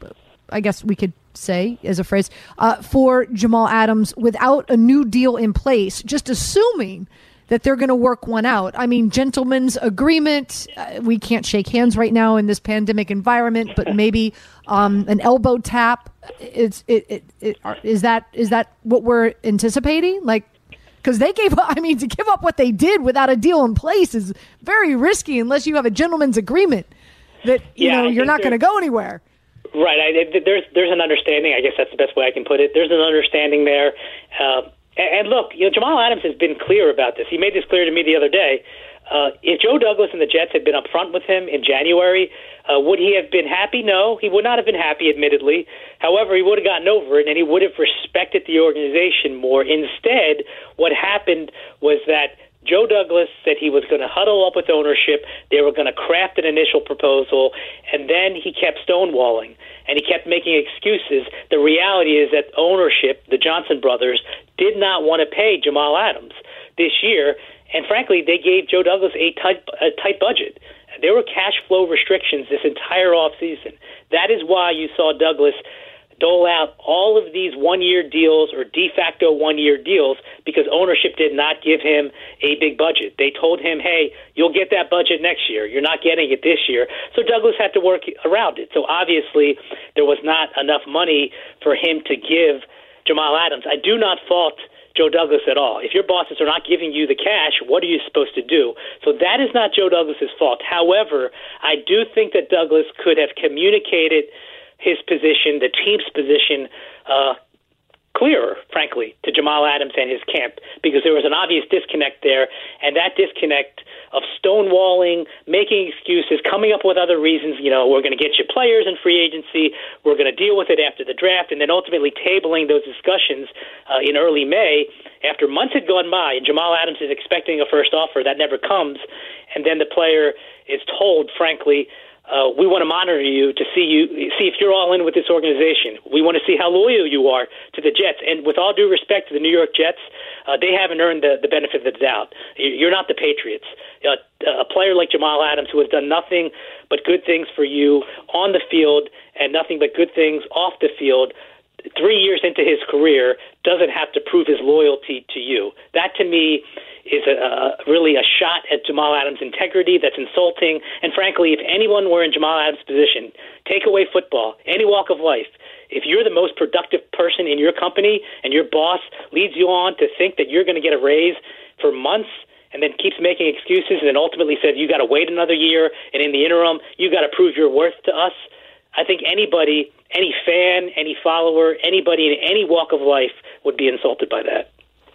I guess we could say as a phrase, uh, for Jamal Adams without a new deal in place, just assuming that they're going to work one out. I mean, gentlemen's agreement. Uh, we can't shake hands right now in this pandemic environment, but maybe um, an elbow tap. Is it, it, it, is that is that what we're anticipating? Like, because they gave up. I mean, to give up what they did without a deal in place is very risky unless you have a gentleman's agreement that you yeah, know you're not going to go anywhere. Right. I, there's there's an understanding. I guess that's the best way I can put it. There's an understanding there. Uh, And look, you know, Jamal Adams has been clear about this. He made this clear to me the other day. Uh, if Joe Douglas and the Jets had been upfront with him in January, uh, would he have been happy? No, he would not have been happy, admittedly. However, he would have gotten over it, and he would have respected the organization more. Instead, what happened was that Joe Douglas said he was going to huddle up with ownership. They were going to craft an initial proposal, and then he kept stonewalling, and he kept making excuses. The reality is that ownership, the Johnson brothers, did not want to pay Jamal Adams this year, and frankly, they gave Joe Douglas a tight, a tight budget. There were cash flow restrictions this entire offseason. That is why you saw Douglas dole out all of these one-year deals or de facto one-year deals because ownership did not give him a big budget. They told him, hey, you'll get that budget next year. You're not getting it this year. So Douglas had to work around it. So obviously there was not enough money for him to give Jamal Adams. I do not fault Joe Douglas at all. If your bosses are not giving you the cash, what are you supposed to do? So that is not Joe Douglas's fault. However, I do think that Douglas could have communicated his position, the team's position, uh, clearer, frankly, to Jamal Adams and his camp, because there was an obvious disconnect there, and that disconnect of stonewalling, making excuses, coming up with other reasons, you know, we're going to get you players in free agency, we're going to deal with it after the draft, and then ultimately tabling those discussions uh, in early May after months had gone by, and Jamal Adams is expecting a first offer that never comes, and then the player is told, frankly, Uh, we want to monitor you to see you see if you're all in with this organization. We want to see how loyal you are to the Jets. And with all due respect to the New York Jets, uh, they haven't earned the, the benefit of the doubt. You're not the Patriots. Uh, a player like Jamal Adams, who has done nothing but good things for you on the field and nothing but good things off the field, three years into his career, doesn't have to prove his loyalty to you. That, to me, is a, a, really a shot at Jamal Adams' integrity that's insulting. And frankly, if anyone were in Jamal Adams' position, take away football, any walk of life, if you're the most productive person in your company and your boss leads you on to think that you're going to get a raise for months and then keeps making excuses and then ultimately says you got to wait another year, and in the interim, you got to prove your worth to us, I think anybody, any fan, any follower, anybody in any walk of life would be insulted by that.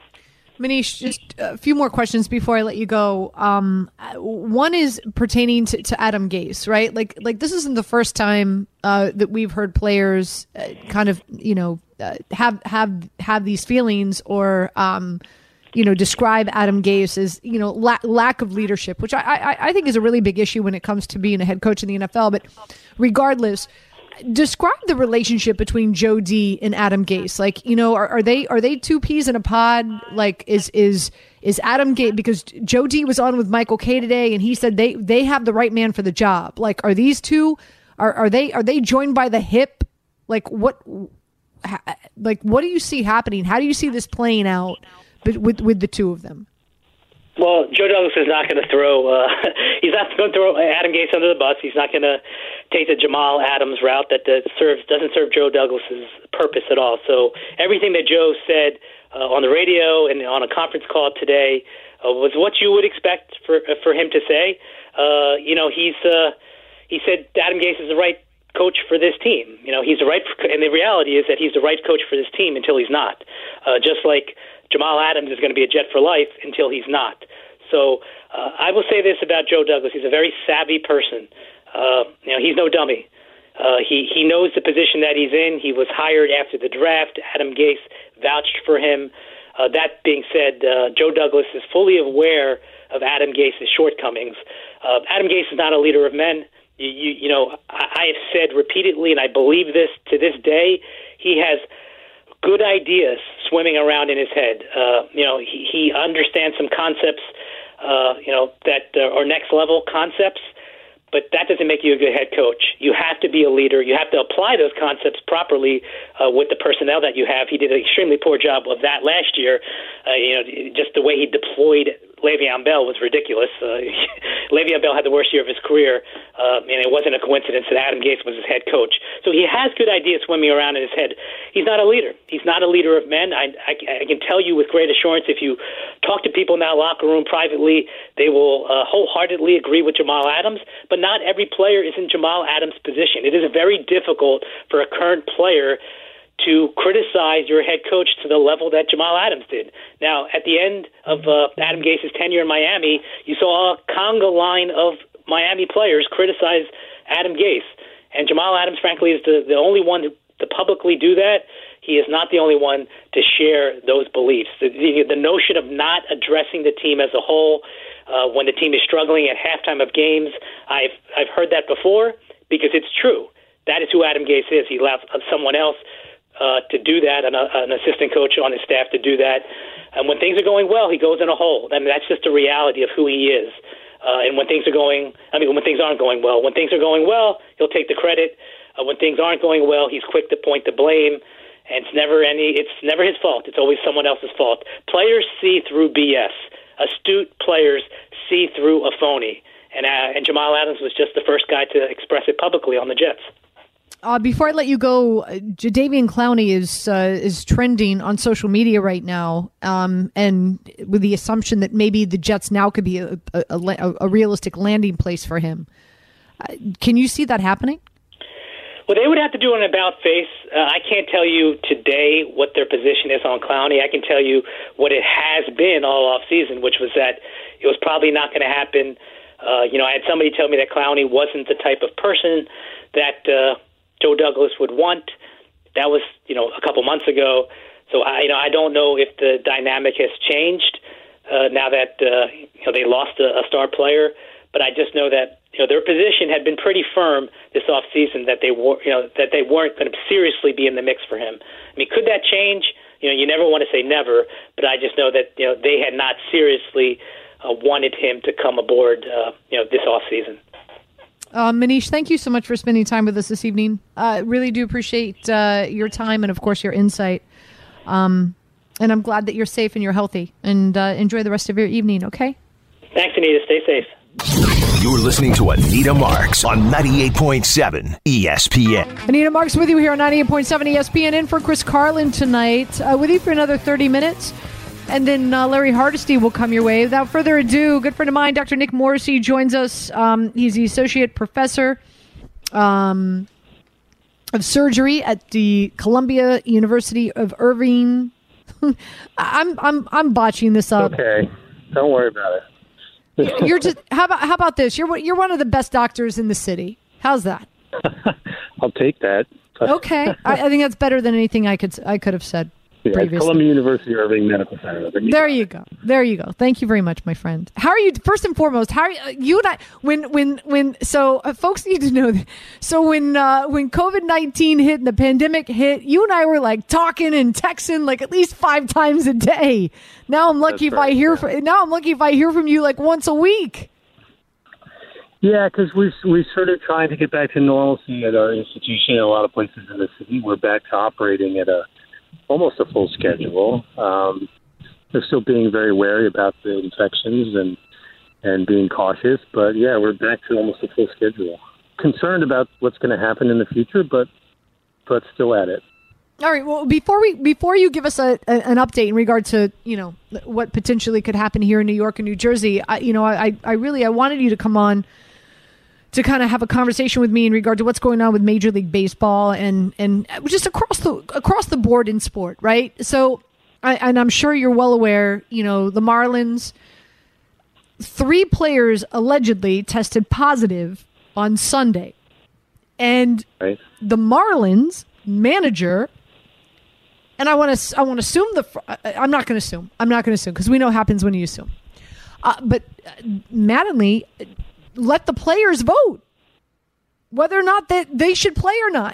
Manish, just a few more questions before I let you go. Um, one is pertaining to, to Adam Gase, right? Like, like this isn't the first time uh, that we've heard players uh, kind of, you know, uh, have have have these feelings or, um, you know, describe Adam Gase as, you know, la- lack of leadership, which I, I I think is a really big issue when it comes to being a head coach in the N F L. But regardless, describe the relationship between Joe D and Adam Gase. Like, you know, are, are they are they two peas in a pod? Like, is is is Adam Gase, because Joe D was on with Michael Kay today, and he said they they have the right man for the job. Like, are these two are are they are they joined by the hip? Like, what like what do you see happening? How do you see this playing out with with the two of them? Well, Joe Douglas is not going to throw. Uh, he's not going to throw Adam Gase under the bus. He's not going to take the Jamal Adams route that uh, serves doesn't serve Joe Douglas's purpose at all. So everything that Joe said uh, on the radio and on a conference call today uh, was what you would expect for uh, for him to say. Uh, you know, he's uh, he said Adam Gase is the right coach for this team. You know, he's the right, and the reality is that he's the right coach for this team until he's not. Uh, just like Jamal Adams is going to be a Jet for life until he's not. So uh, I will say this about Joe Douglas: he's a very savvy person. Uh, you know, he's no dummy. Uh, he he knows the position that he's in. He was hired after the draft. Adam Gase vouched for him. Uh, that being said, uh, Joe Douglas is fully aware of Adam Gase's shortcomings. Uh, Adam Gase is not a leader of men. You, you, you know, I, I have said repeatedly, and I believe this to this day, he has good ideas swimming around in his head. Uh, you know, he, he understands some concepts, uh, you know, that uh, are next level concepts. But that doesn't make you a good head coach. You have to be a leader. You have to apply those concepts properly uh, with the personnel that you have. He did an extremely poor job of that last year. Uh, you know, just the way he deployed Le'Veon Bell was ridiculous. Uh, Le'Veon Bell had the worst year of his career, uh, and it wasn't a coincidence that Adam Gase was his head coach. So he has good ideas swimming around in his head. He's not a leader. He's not a leader of men. I, I, I can tell you with great assurance, if you talk to people in that locker room privately, they will uh, wholeheartedly agree with Jamal Adams, but not every player is in Jamal Adams' position. It is very difficult for a current player to criticize your head coach to the level that Jamal Adams did. Now, at the end of uh, Adam Gase's tenure in Miami, you saw a conga line of Miami players criticize Adam Gase. And Jamal Adams, frankly, is the, the only one to, to publicly do that. He is not the only one to share those beliefs. The, the, the notion of not addressing the team as a whole uh, when the team is struggling at halftime of games, I've, I've heard that before because it's true. That is who Adam Gase is. He allows someone else Uh, to do that, an, uh, an assistant coach on his staff to do that. And when things are going well, he goes in a hole. I mean, that's just the reality of who he is. Uh, and when things are going, I mean, when things aren't going well, when things are going well, he'll take the credit. Uh, when things aren't going well, he's quick to point the blame. And it's never any, it's never his fault. It's always someone else's fault. Players see through B S. Astute players see through a phony. And, uh, and Jamal Adams was just the first guy to express it publicly on the Jets. Uh, before I let you go, Jadeveon Clowney is uh, is trending on social media right now, um, and with the assumption that maybe the Jets now could be a, a, a, a realistic landing place for him. Uh, can you see that happening? Well, they would have to do an about face. Uh, I can't tell you today what their position is on Clowney. I can tell you what it has been all off season, which was that it was probably not going to happen. Uh, you know, I had somebody tell me that Clowney wasn't the type of person that uh, Joe Douglas would want. That was, you know, a couple months ago. So I, you know, I don't know if the dynamic has changed uh, now that uh, you know they lost a, a star player. But I just know that you know their position had been pretty firm this off season that they were, you know, that they weren't going to seriously be in the mix for him. I mean, could that change? You know, you never want to say never, but I just know that you know they had not seriously uh, wanted him to come aboard, uh, you know, this off season. Uh, Manish, thank you so much for spending time with us this evening. I uh, really do appreciate uh, your time and, of course, your insight. Um, and I'm glad that you're safe and you're healthy. And uh, enjoy the rest of your evening, okay? Thanks, Anita. Stay safe. You're listening to Anita Marks on ninety-eight point seven E S P N. Anita Marks with you here on ninety-eight point seven E S P N. In for Chris Carlin tonight. Uh, with you for another thirty minutes. And then uh, Larry Hardesty will come your way. Without further ado, good friend of mine, Doctor Nick Morrissey, joins us. Um, he's the Associate Professor um, of Surgery at the Columbia University of Irving. I'm I'm I'm botching this up. Okay, don't worry about it. You're just how about how about this? You're you're one of the best doctors in the city. How's that? I'll take that. Okay, I, I think that's better than anything I could I could have said. Yeah, previously. Columbia University Irving Medical Center. There you go. There you go. Thank you very much, my friend. How are you? First and foremost, how are you? Uh, you and I, when, when, when, so uh, folks need to know that. So when, uh, when COVID nineteen hit and the pandemic hit, you and I were like talking and texting like at least five times a day. Now I'm lucky That's if right, I hear yeah. from, now I'm lucky if I hear from you like once a week. Yeah, because we we started trying to get back to normalcy at our institution. In a lot of places in the city, we're back to operating at a almost a full schedule. Um, they're still being very wary about the infections and and being cautious, but yeah, we're back to almost a full schedule. concerned about what's going to happen in the future, but but still at it. All right. Well, before we before you give us a, a an update in regard to you know what potentially could happen here in New York and New Jersey, I, you know, I I really I wanted you to come on to kind of have a conversation with me in regard to what's going on with Major League Baseball and and just across the across the board in sport, right? So, I, and I'm sure you're well aware, you know, the Marlins, three players allegedly tested positive on Sunday, and right. the Marlins manager. And I want to I want to assume the I'm not going to assume I'm not going to assume because we know what happens when you assume. Uh, but uh, Mattingly let the players vote whether or not that they, they should play or not.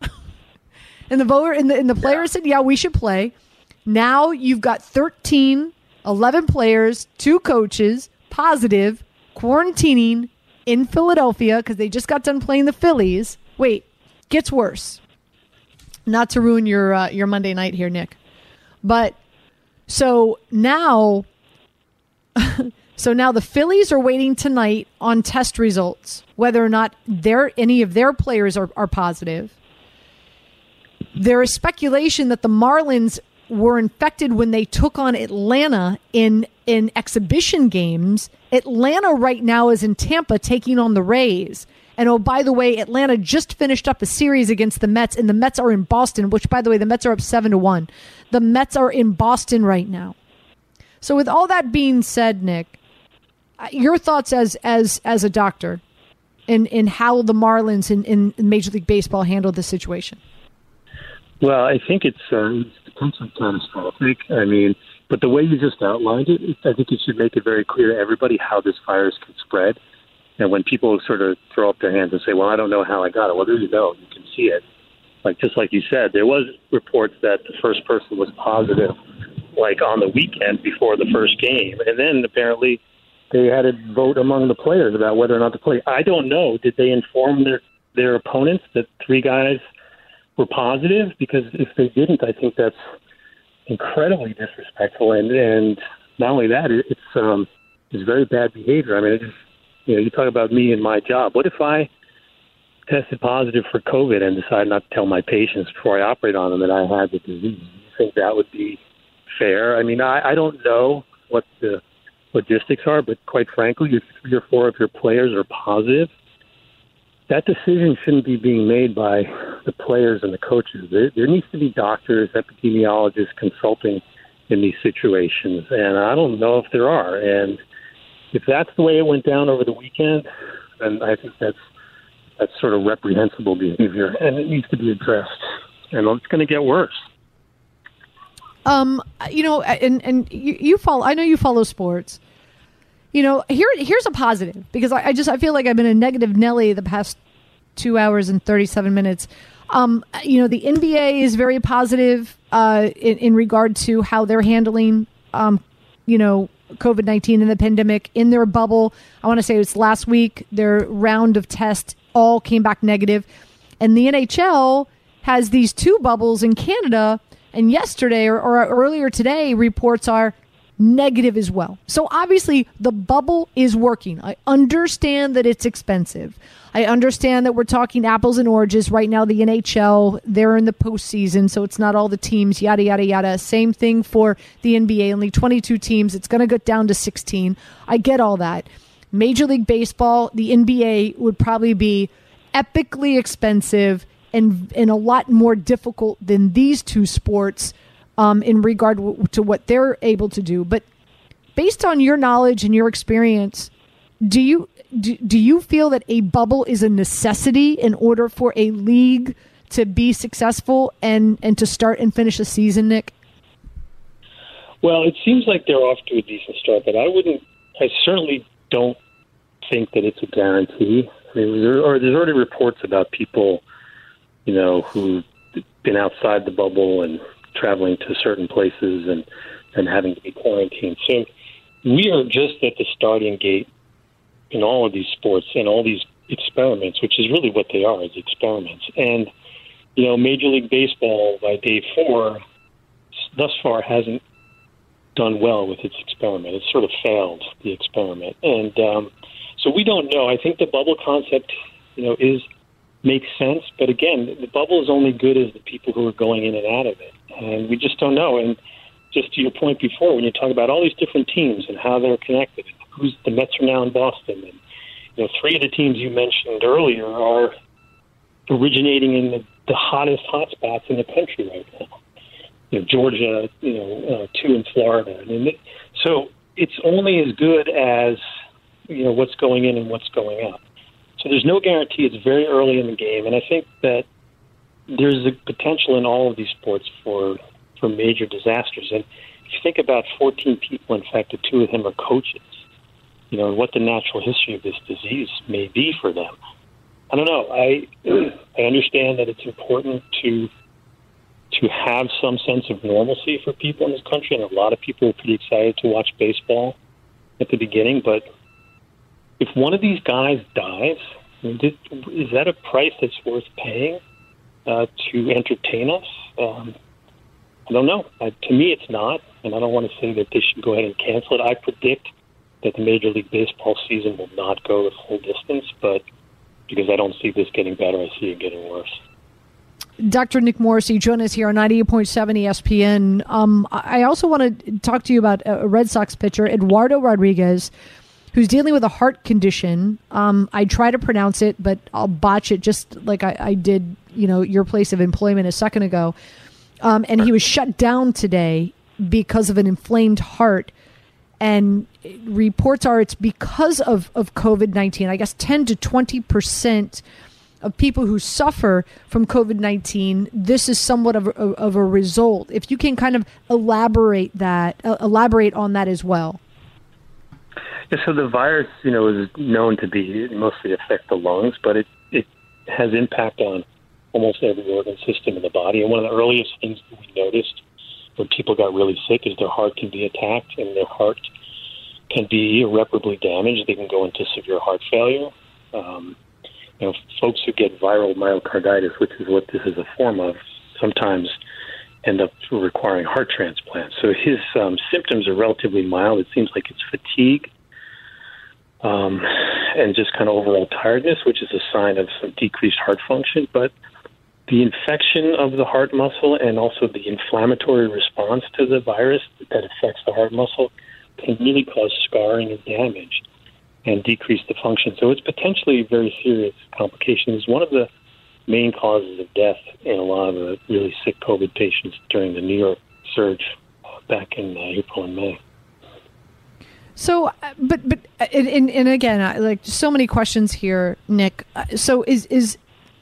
and the voter and the, and the players said, yeah, we should play. Now you've got thirteen, eleven players, two coaches positive, quarantining in Philadelphia because they just got done playing the Phillies. Wait, gets worse. Not to ruin your uh, your Monday night here, Nick. But so now so now the Phillies are waiting tonight on test results, whether or not their any of their players are, are positive. There is speculation that the Marlins were infected when they took on Atlanta in in exhibition games. Atlanta right now is in Tampa taking on the Rays. And oh, by the way, Atlanta just finished up a series against the Mets, and the Mets are in Boston, which, by the way, the Mets are up seven to one. The Mets are in Boston right now. So with all that being said, Nick, your thoughts as as as a doctor in, in how the Marlins in, in Major League Baseball handled the situation? Well, I think it's, uh, it's potentially catastrophic. I mean, but the way you just outlined it, I think you should make it very clear to everybody how this virus can spread. And when people sort of throw up their hands and say, well, I don't know how I got it. Well, there you go. You can see it. Like, just like you said, there was reports that the first person was positive, like on the weekend before the first game. And then apparently they had a vote among the players about whether or not to play. I don't know. Did they inform their, their opponents that three guys were positive? Because if they didn't, I think that's incredibly disrespectful. And, and not only that, it, it's, um, it's very bad behavior. I mean, it just, you know, you talk about me and my job. What if I tested positive for COVID and decided not to tell my patients before I operate on them that I had the disease? You think that would be fair? I mean, I, I don't know what the logistics are, but quite frankly, if three or four of your players are positive, that decision shouldn't be being made by the players and the coaches. There, there needs to be doctors, epidemiologists consulting in these situations, and I don't know if there are. And if that's the way it went down over the weekend, then I think that's that's sort of reprehensible behavior, and it needs to be addressed. And it's going to get worse. Um, you know, and and you, you follow. I know you follow sports. You know, here here's a positive because I, I just I feel like I've been a negative Nelly the past two hours and thirty-seven minutes. Um, you know, the N B A is very positive uh, in, in regard to how they're handling, um, you know, COVID nineteen and the pandemic in their bubble. I want to say it was last week, their round of tests all came back negative. And the N H L has these two bubbles in Canada. And yesterday or, or earlier today, reports are negative as well. So obviously the bubble is working. I understand that it's expensive. I understand that we're talking apples and oranges. Right now, the N H L, they're in the postseason, so it's not all the teams, yada, yada, yada. Same thing for the N B A, only twenty-two teams. It's going to go down to sixteen. I get all that. Major League Baseball, the N B A would probably be epically expensive and, and a lot more difficult than these two sports um, in regard w- to what they're able to do. But based on your knowledge and your experience, do you do, do you feel that a bubble is a necessity in order for a league to be successful and, and to start and finish a season, Nick? Well, it seems like they're off to a decent start, but I wouldn't, I certainly don't think that it's a guarantee. I mean, there are, there's already reports about people, you know, who've been outside the bubble and traveling to certain places and, and having to be quarantined. So we are just at the starting gate in all of these sports and all these experiments, which is really what they are, is experiments. And, you know, Major League Baseball by day four thus far hasn't done well with its experiment. It's sort of failed the experiment. And um, so we don't know. I think the bubble concept you know, is makes sense. But again, the bubble is only good as the people who are going in and out of it, and we just don't know. And just to your point before, when you talk about all these different teams and how they're connected, who's the Mets are now in Boston, and you know, three of the teams you mentioned earlier are originating in the, the hottest hotspots in the country right now. You know, Georgia, you know, uh, two in Florida. I mean, it, so it's only as good as, you know, what's going in and what's going out. So there's no guarantee. It's very early in the game, and I think that there's a potential in all of these sports for for major disasters. And if you think about fourteen people infected, two of them are coaches, you know, and what the natural history of this disease may be for them. I don't know. I I understand that it's important to to have some sense of normalcy for people in this country, and a lot of people were pretty excited to watch baseball at the beginning. But if one of these guys dies, I mean, did, is that a price that's worth paying uh, to entertain us? Um, I don't know. Uh, to me, it's not, and I don't want to say that they should go ahead and cancel it. I predict that the Major League Baseball season will not go the full distance, but because I don't see this getting better, I see it getting worse. Doctor Nick Morrissey, join us here on ninety-eight point seven E S P N. Um, I also want to talk to you about a Red Sox pitcher, Eduardo Rodriguez, who's dealing with a heart condition. Um, I try to pronounce it, but I'll botch it just like I, I did, you know, your place of employment a second ago. Um, and he was shut down today because of an inflamed heart. And reports are it's because of, of COVID nineteen. I guess ten to twenty percent of people who suffer from COVID nineteen, this is somewhat of a, of a result. If you can kind of elaborate that, uh, elaborate on that as well. Yeah, so the virus, you know, is known to be mostly affect the lungs, but it, it has impact on almost every organ system in the body. And one of the earliest things that we noticed when people got really sick is their heart can be attacked and their heart can be irreparably damaged. They can go into severe heart failure. Um, you know, folks who get viral myocarditis, which is what this is a form of, sometimes end up requiring heart transplants. So his um, symptoms are relatively mild. It seems like it's fatigue um, and just kind of overall tiredness, which is a sign of some decreased heart function. But the infection of the heart muscle and also the inflammatory response to the virus that affects the heart muscle can really cause scarring and damage and decrease the function. So it's potentially very serious complications. It's one of the main causes of death in a lot of the really sick COVID patients during the New York surge back in uh, April and May. So, but but and, and again, like so many questions here, Nick. So is is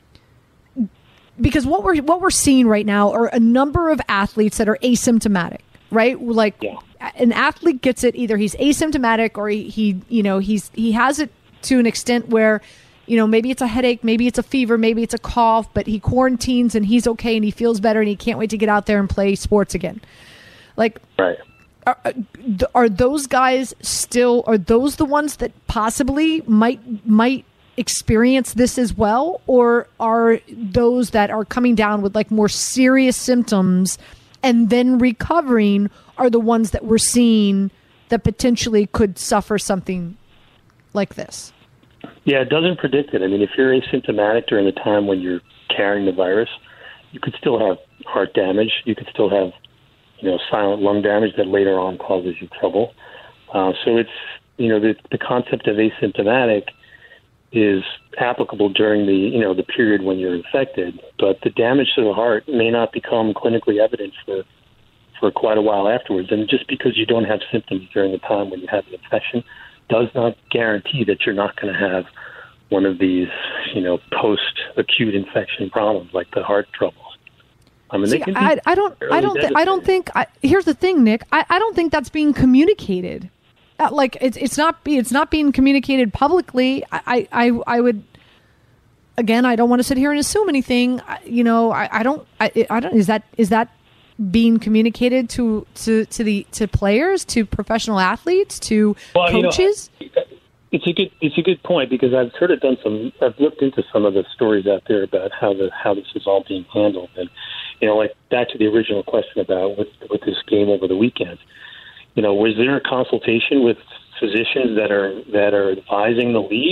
because what we're what we're seeing right now are a number of athletes that are asymptomatic, right? Like yeah. An athlete gets it, either he's asymptomatic or he, he you know he's he has it to an extent where, you know, maybe it's a headache, maybe it's a fever, maybe it's a cough, but he quarantines and he's okay and he feels better and he can't wait to get out there and play sports again. Like, right. Are, are those guys still, are those the ones that possibly might might experience this as well? Or are those that are coming down with like more serious symptoms and then recovering are the ones that we're seeing that potentially could suffer something like this? Yeah, it doesn't predict it. I mean, if you're asymptomatic during the time when you're carrying the virus, you could still have heart damage. You could still have, you know, silent lung damage that later on causes you trouble. Uh, so it's, you know, the, the concept of asymptomatic is applicable during the, you know, the period when you're infected, but the damage to the heart may not become clinically evident for, for quite a while afterwards. And just because you don't have symptoms during the time when you have the infection does not guarantee that you're not going to have one of these, you know, post-acute infection problems like the heart troubles. I mean, See, they can I, I don't, I don't, th- I don't think. I, here's the thing, Nick. I, I don't think that's being communicated. Uh, like it's, it's not, be, it's not being communicated publicly. I, I, I would. Again, I don't want to sit here and assume anything. I, you know, I, I don't, I, I don't. Is that, is that being communicated to, to, to the, to players, to professional athletes, to well, coaches? You know, it's a good, it's a good point because I've sort of done some. I've looked into some of the stories out there about how the how this is all being handled, and you know, like back to the original question about with with this game over the weekend. You know, was there a consultation with physicians that are that are advising the league?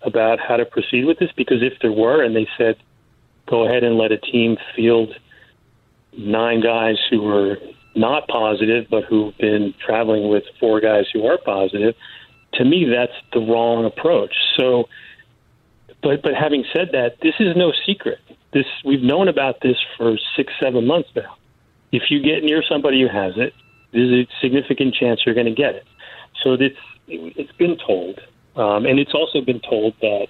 about how to proceed with this? Because if there were, and they said, go ahead and let a team field nine guys who were not positive, but who've been traveling with four guys who are positive, to me, that's the wrong approach. So, but but having said that, this is no secret. This we've known about this for six, seven months now. If you get near somebody who has it, there's a significant chance you're going to get it. So it's it's been told, um, and it's also been told that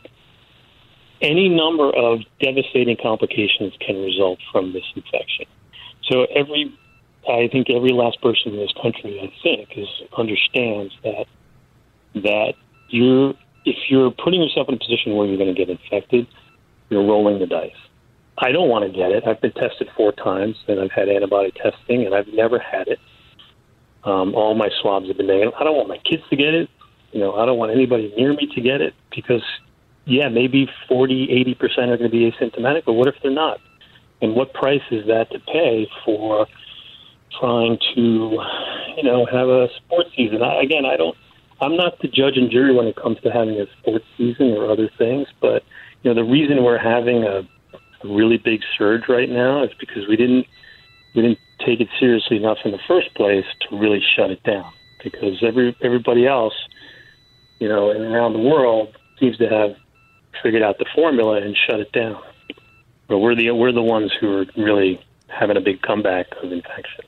any number of devastating complications can result from this infection. So every, I think every last person in this country, I think, is understands that that you're if you're putting yourself in a position where you're going to get infected, you're rolling the dice. I don't want to get it. I've been tested four times, and I've had antibody testing, and I've never had it. Um, all my swabs have been negative. I don't want my kids to get it. You know, I don't want anybody near me to get it because, yeah, maybe forty, eighty percent are going to be asymptomatic, but what if they're not? And what price is that to pay for trying to, you know, have a sports season? I, again, I don't, I'm not the judge and jury when it comes to having a sports season or other things, but, you know, the reason we're having a, a really big surge right now is because we didn't, we didn't take it seriously enough in the first place to really shut it down, because every everybody else, you know, around the world seems to have figured out the formula and shut it down. But we're the we're the ones who are really having a big comeback of infection.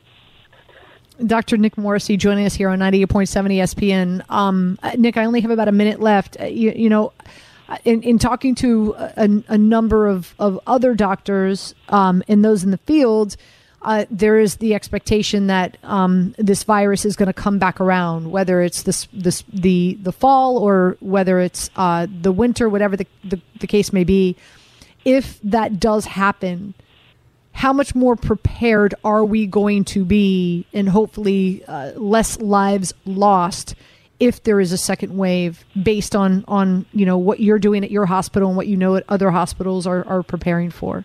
Doctor Nick Morrissey joining us here on ninety-eight point seven E S P N. Um, Nick, I only have about a minute left. You, you know, in, in talking to a, a number of, of other doctors um, and those in the field, Uh, there is the expectation that um, this virus is going to come back around, whether it's this, this, the the fall or whether it's uh, the winter, whatever the, the, the case may be. If that does happen, how much more prepared are we going to be, and hopefully uh, less lives lost if there is a second wave, based on, on you know what you're doing at your hospital and what you know at other hospitals are, are preparing for?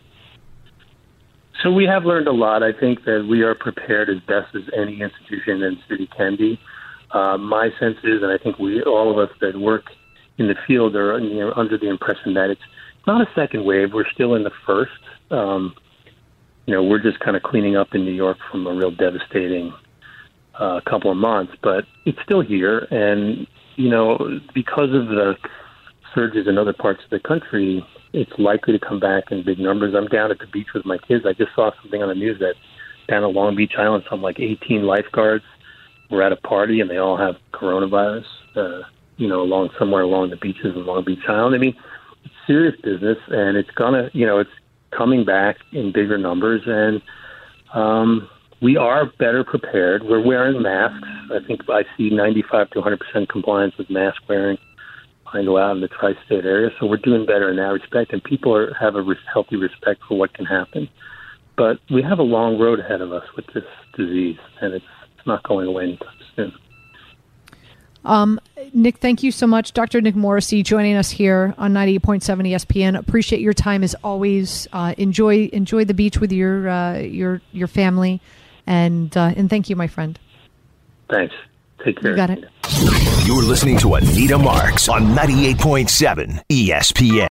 So we have learned a lot. I think that we are prepared as best as any institution in the city can be. Uh, my sense is, and I think we, all of us that work in the field, are you know, under the impression that it's not a second wave. We're still in the first. Um, you know, we're just kind of cleaning up in New York from a real devastating uh, couple of months, but it's still here. And, you know, because of the surges in other parts of the country, it's likely to come back in big numbers. I'm down at the beach with my kids. I just saw something on the news that down at Long Beach Island, some like eighteen lifeguards were at a party and they all have coronavirus, uh, you know, along somewhere along the beaches of Long Beach Island. I mean, it's serious business, and it's gonna, you know, it's coming back in bigger numbers, and um, we are better prepared. We're wearing masks. I think I see ninety-five to one hundred percent compliance with mask wearing. I go out in the tri-state area, so we're doing better in that respect, and people are, have a res- healthy respect for what can happen. But we have a long road ahead of us with this disease, and it's, it's not going away anytime soon. Um, Nick, thank you so much. Doctor Nick Morrissey joining us here on ninety-eight point seven E S P N. Appreciate your time as always. Uh, enjoy enjoy the beach with your uh, your your family, and uh, and thank you, my friend. Thanks. Take care. You got it. You're listening to Anita Marks on ninety-eight point seven E S P N.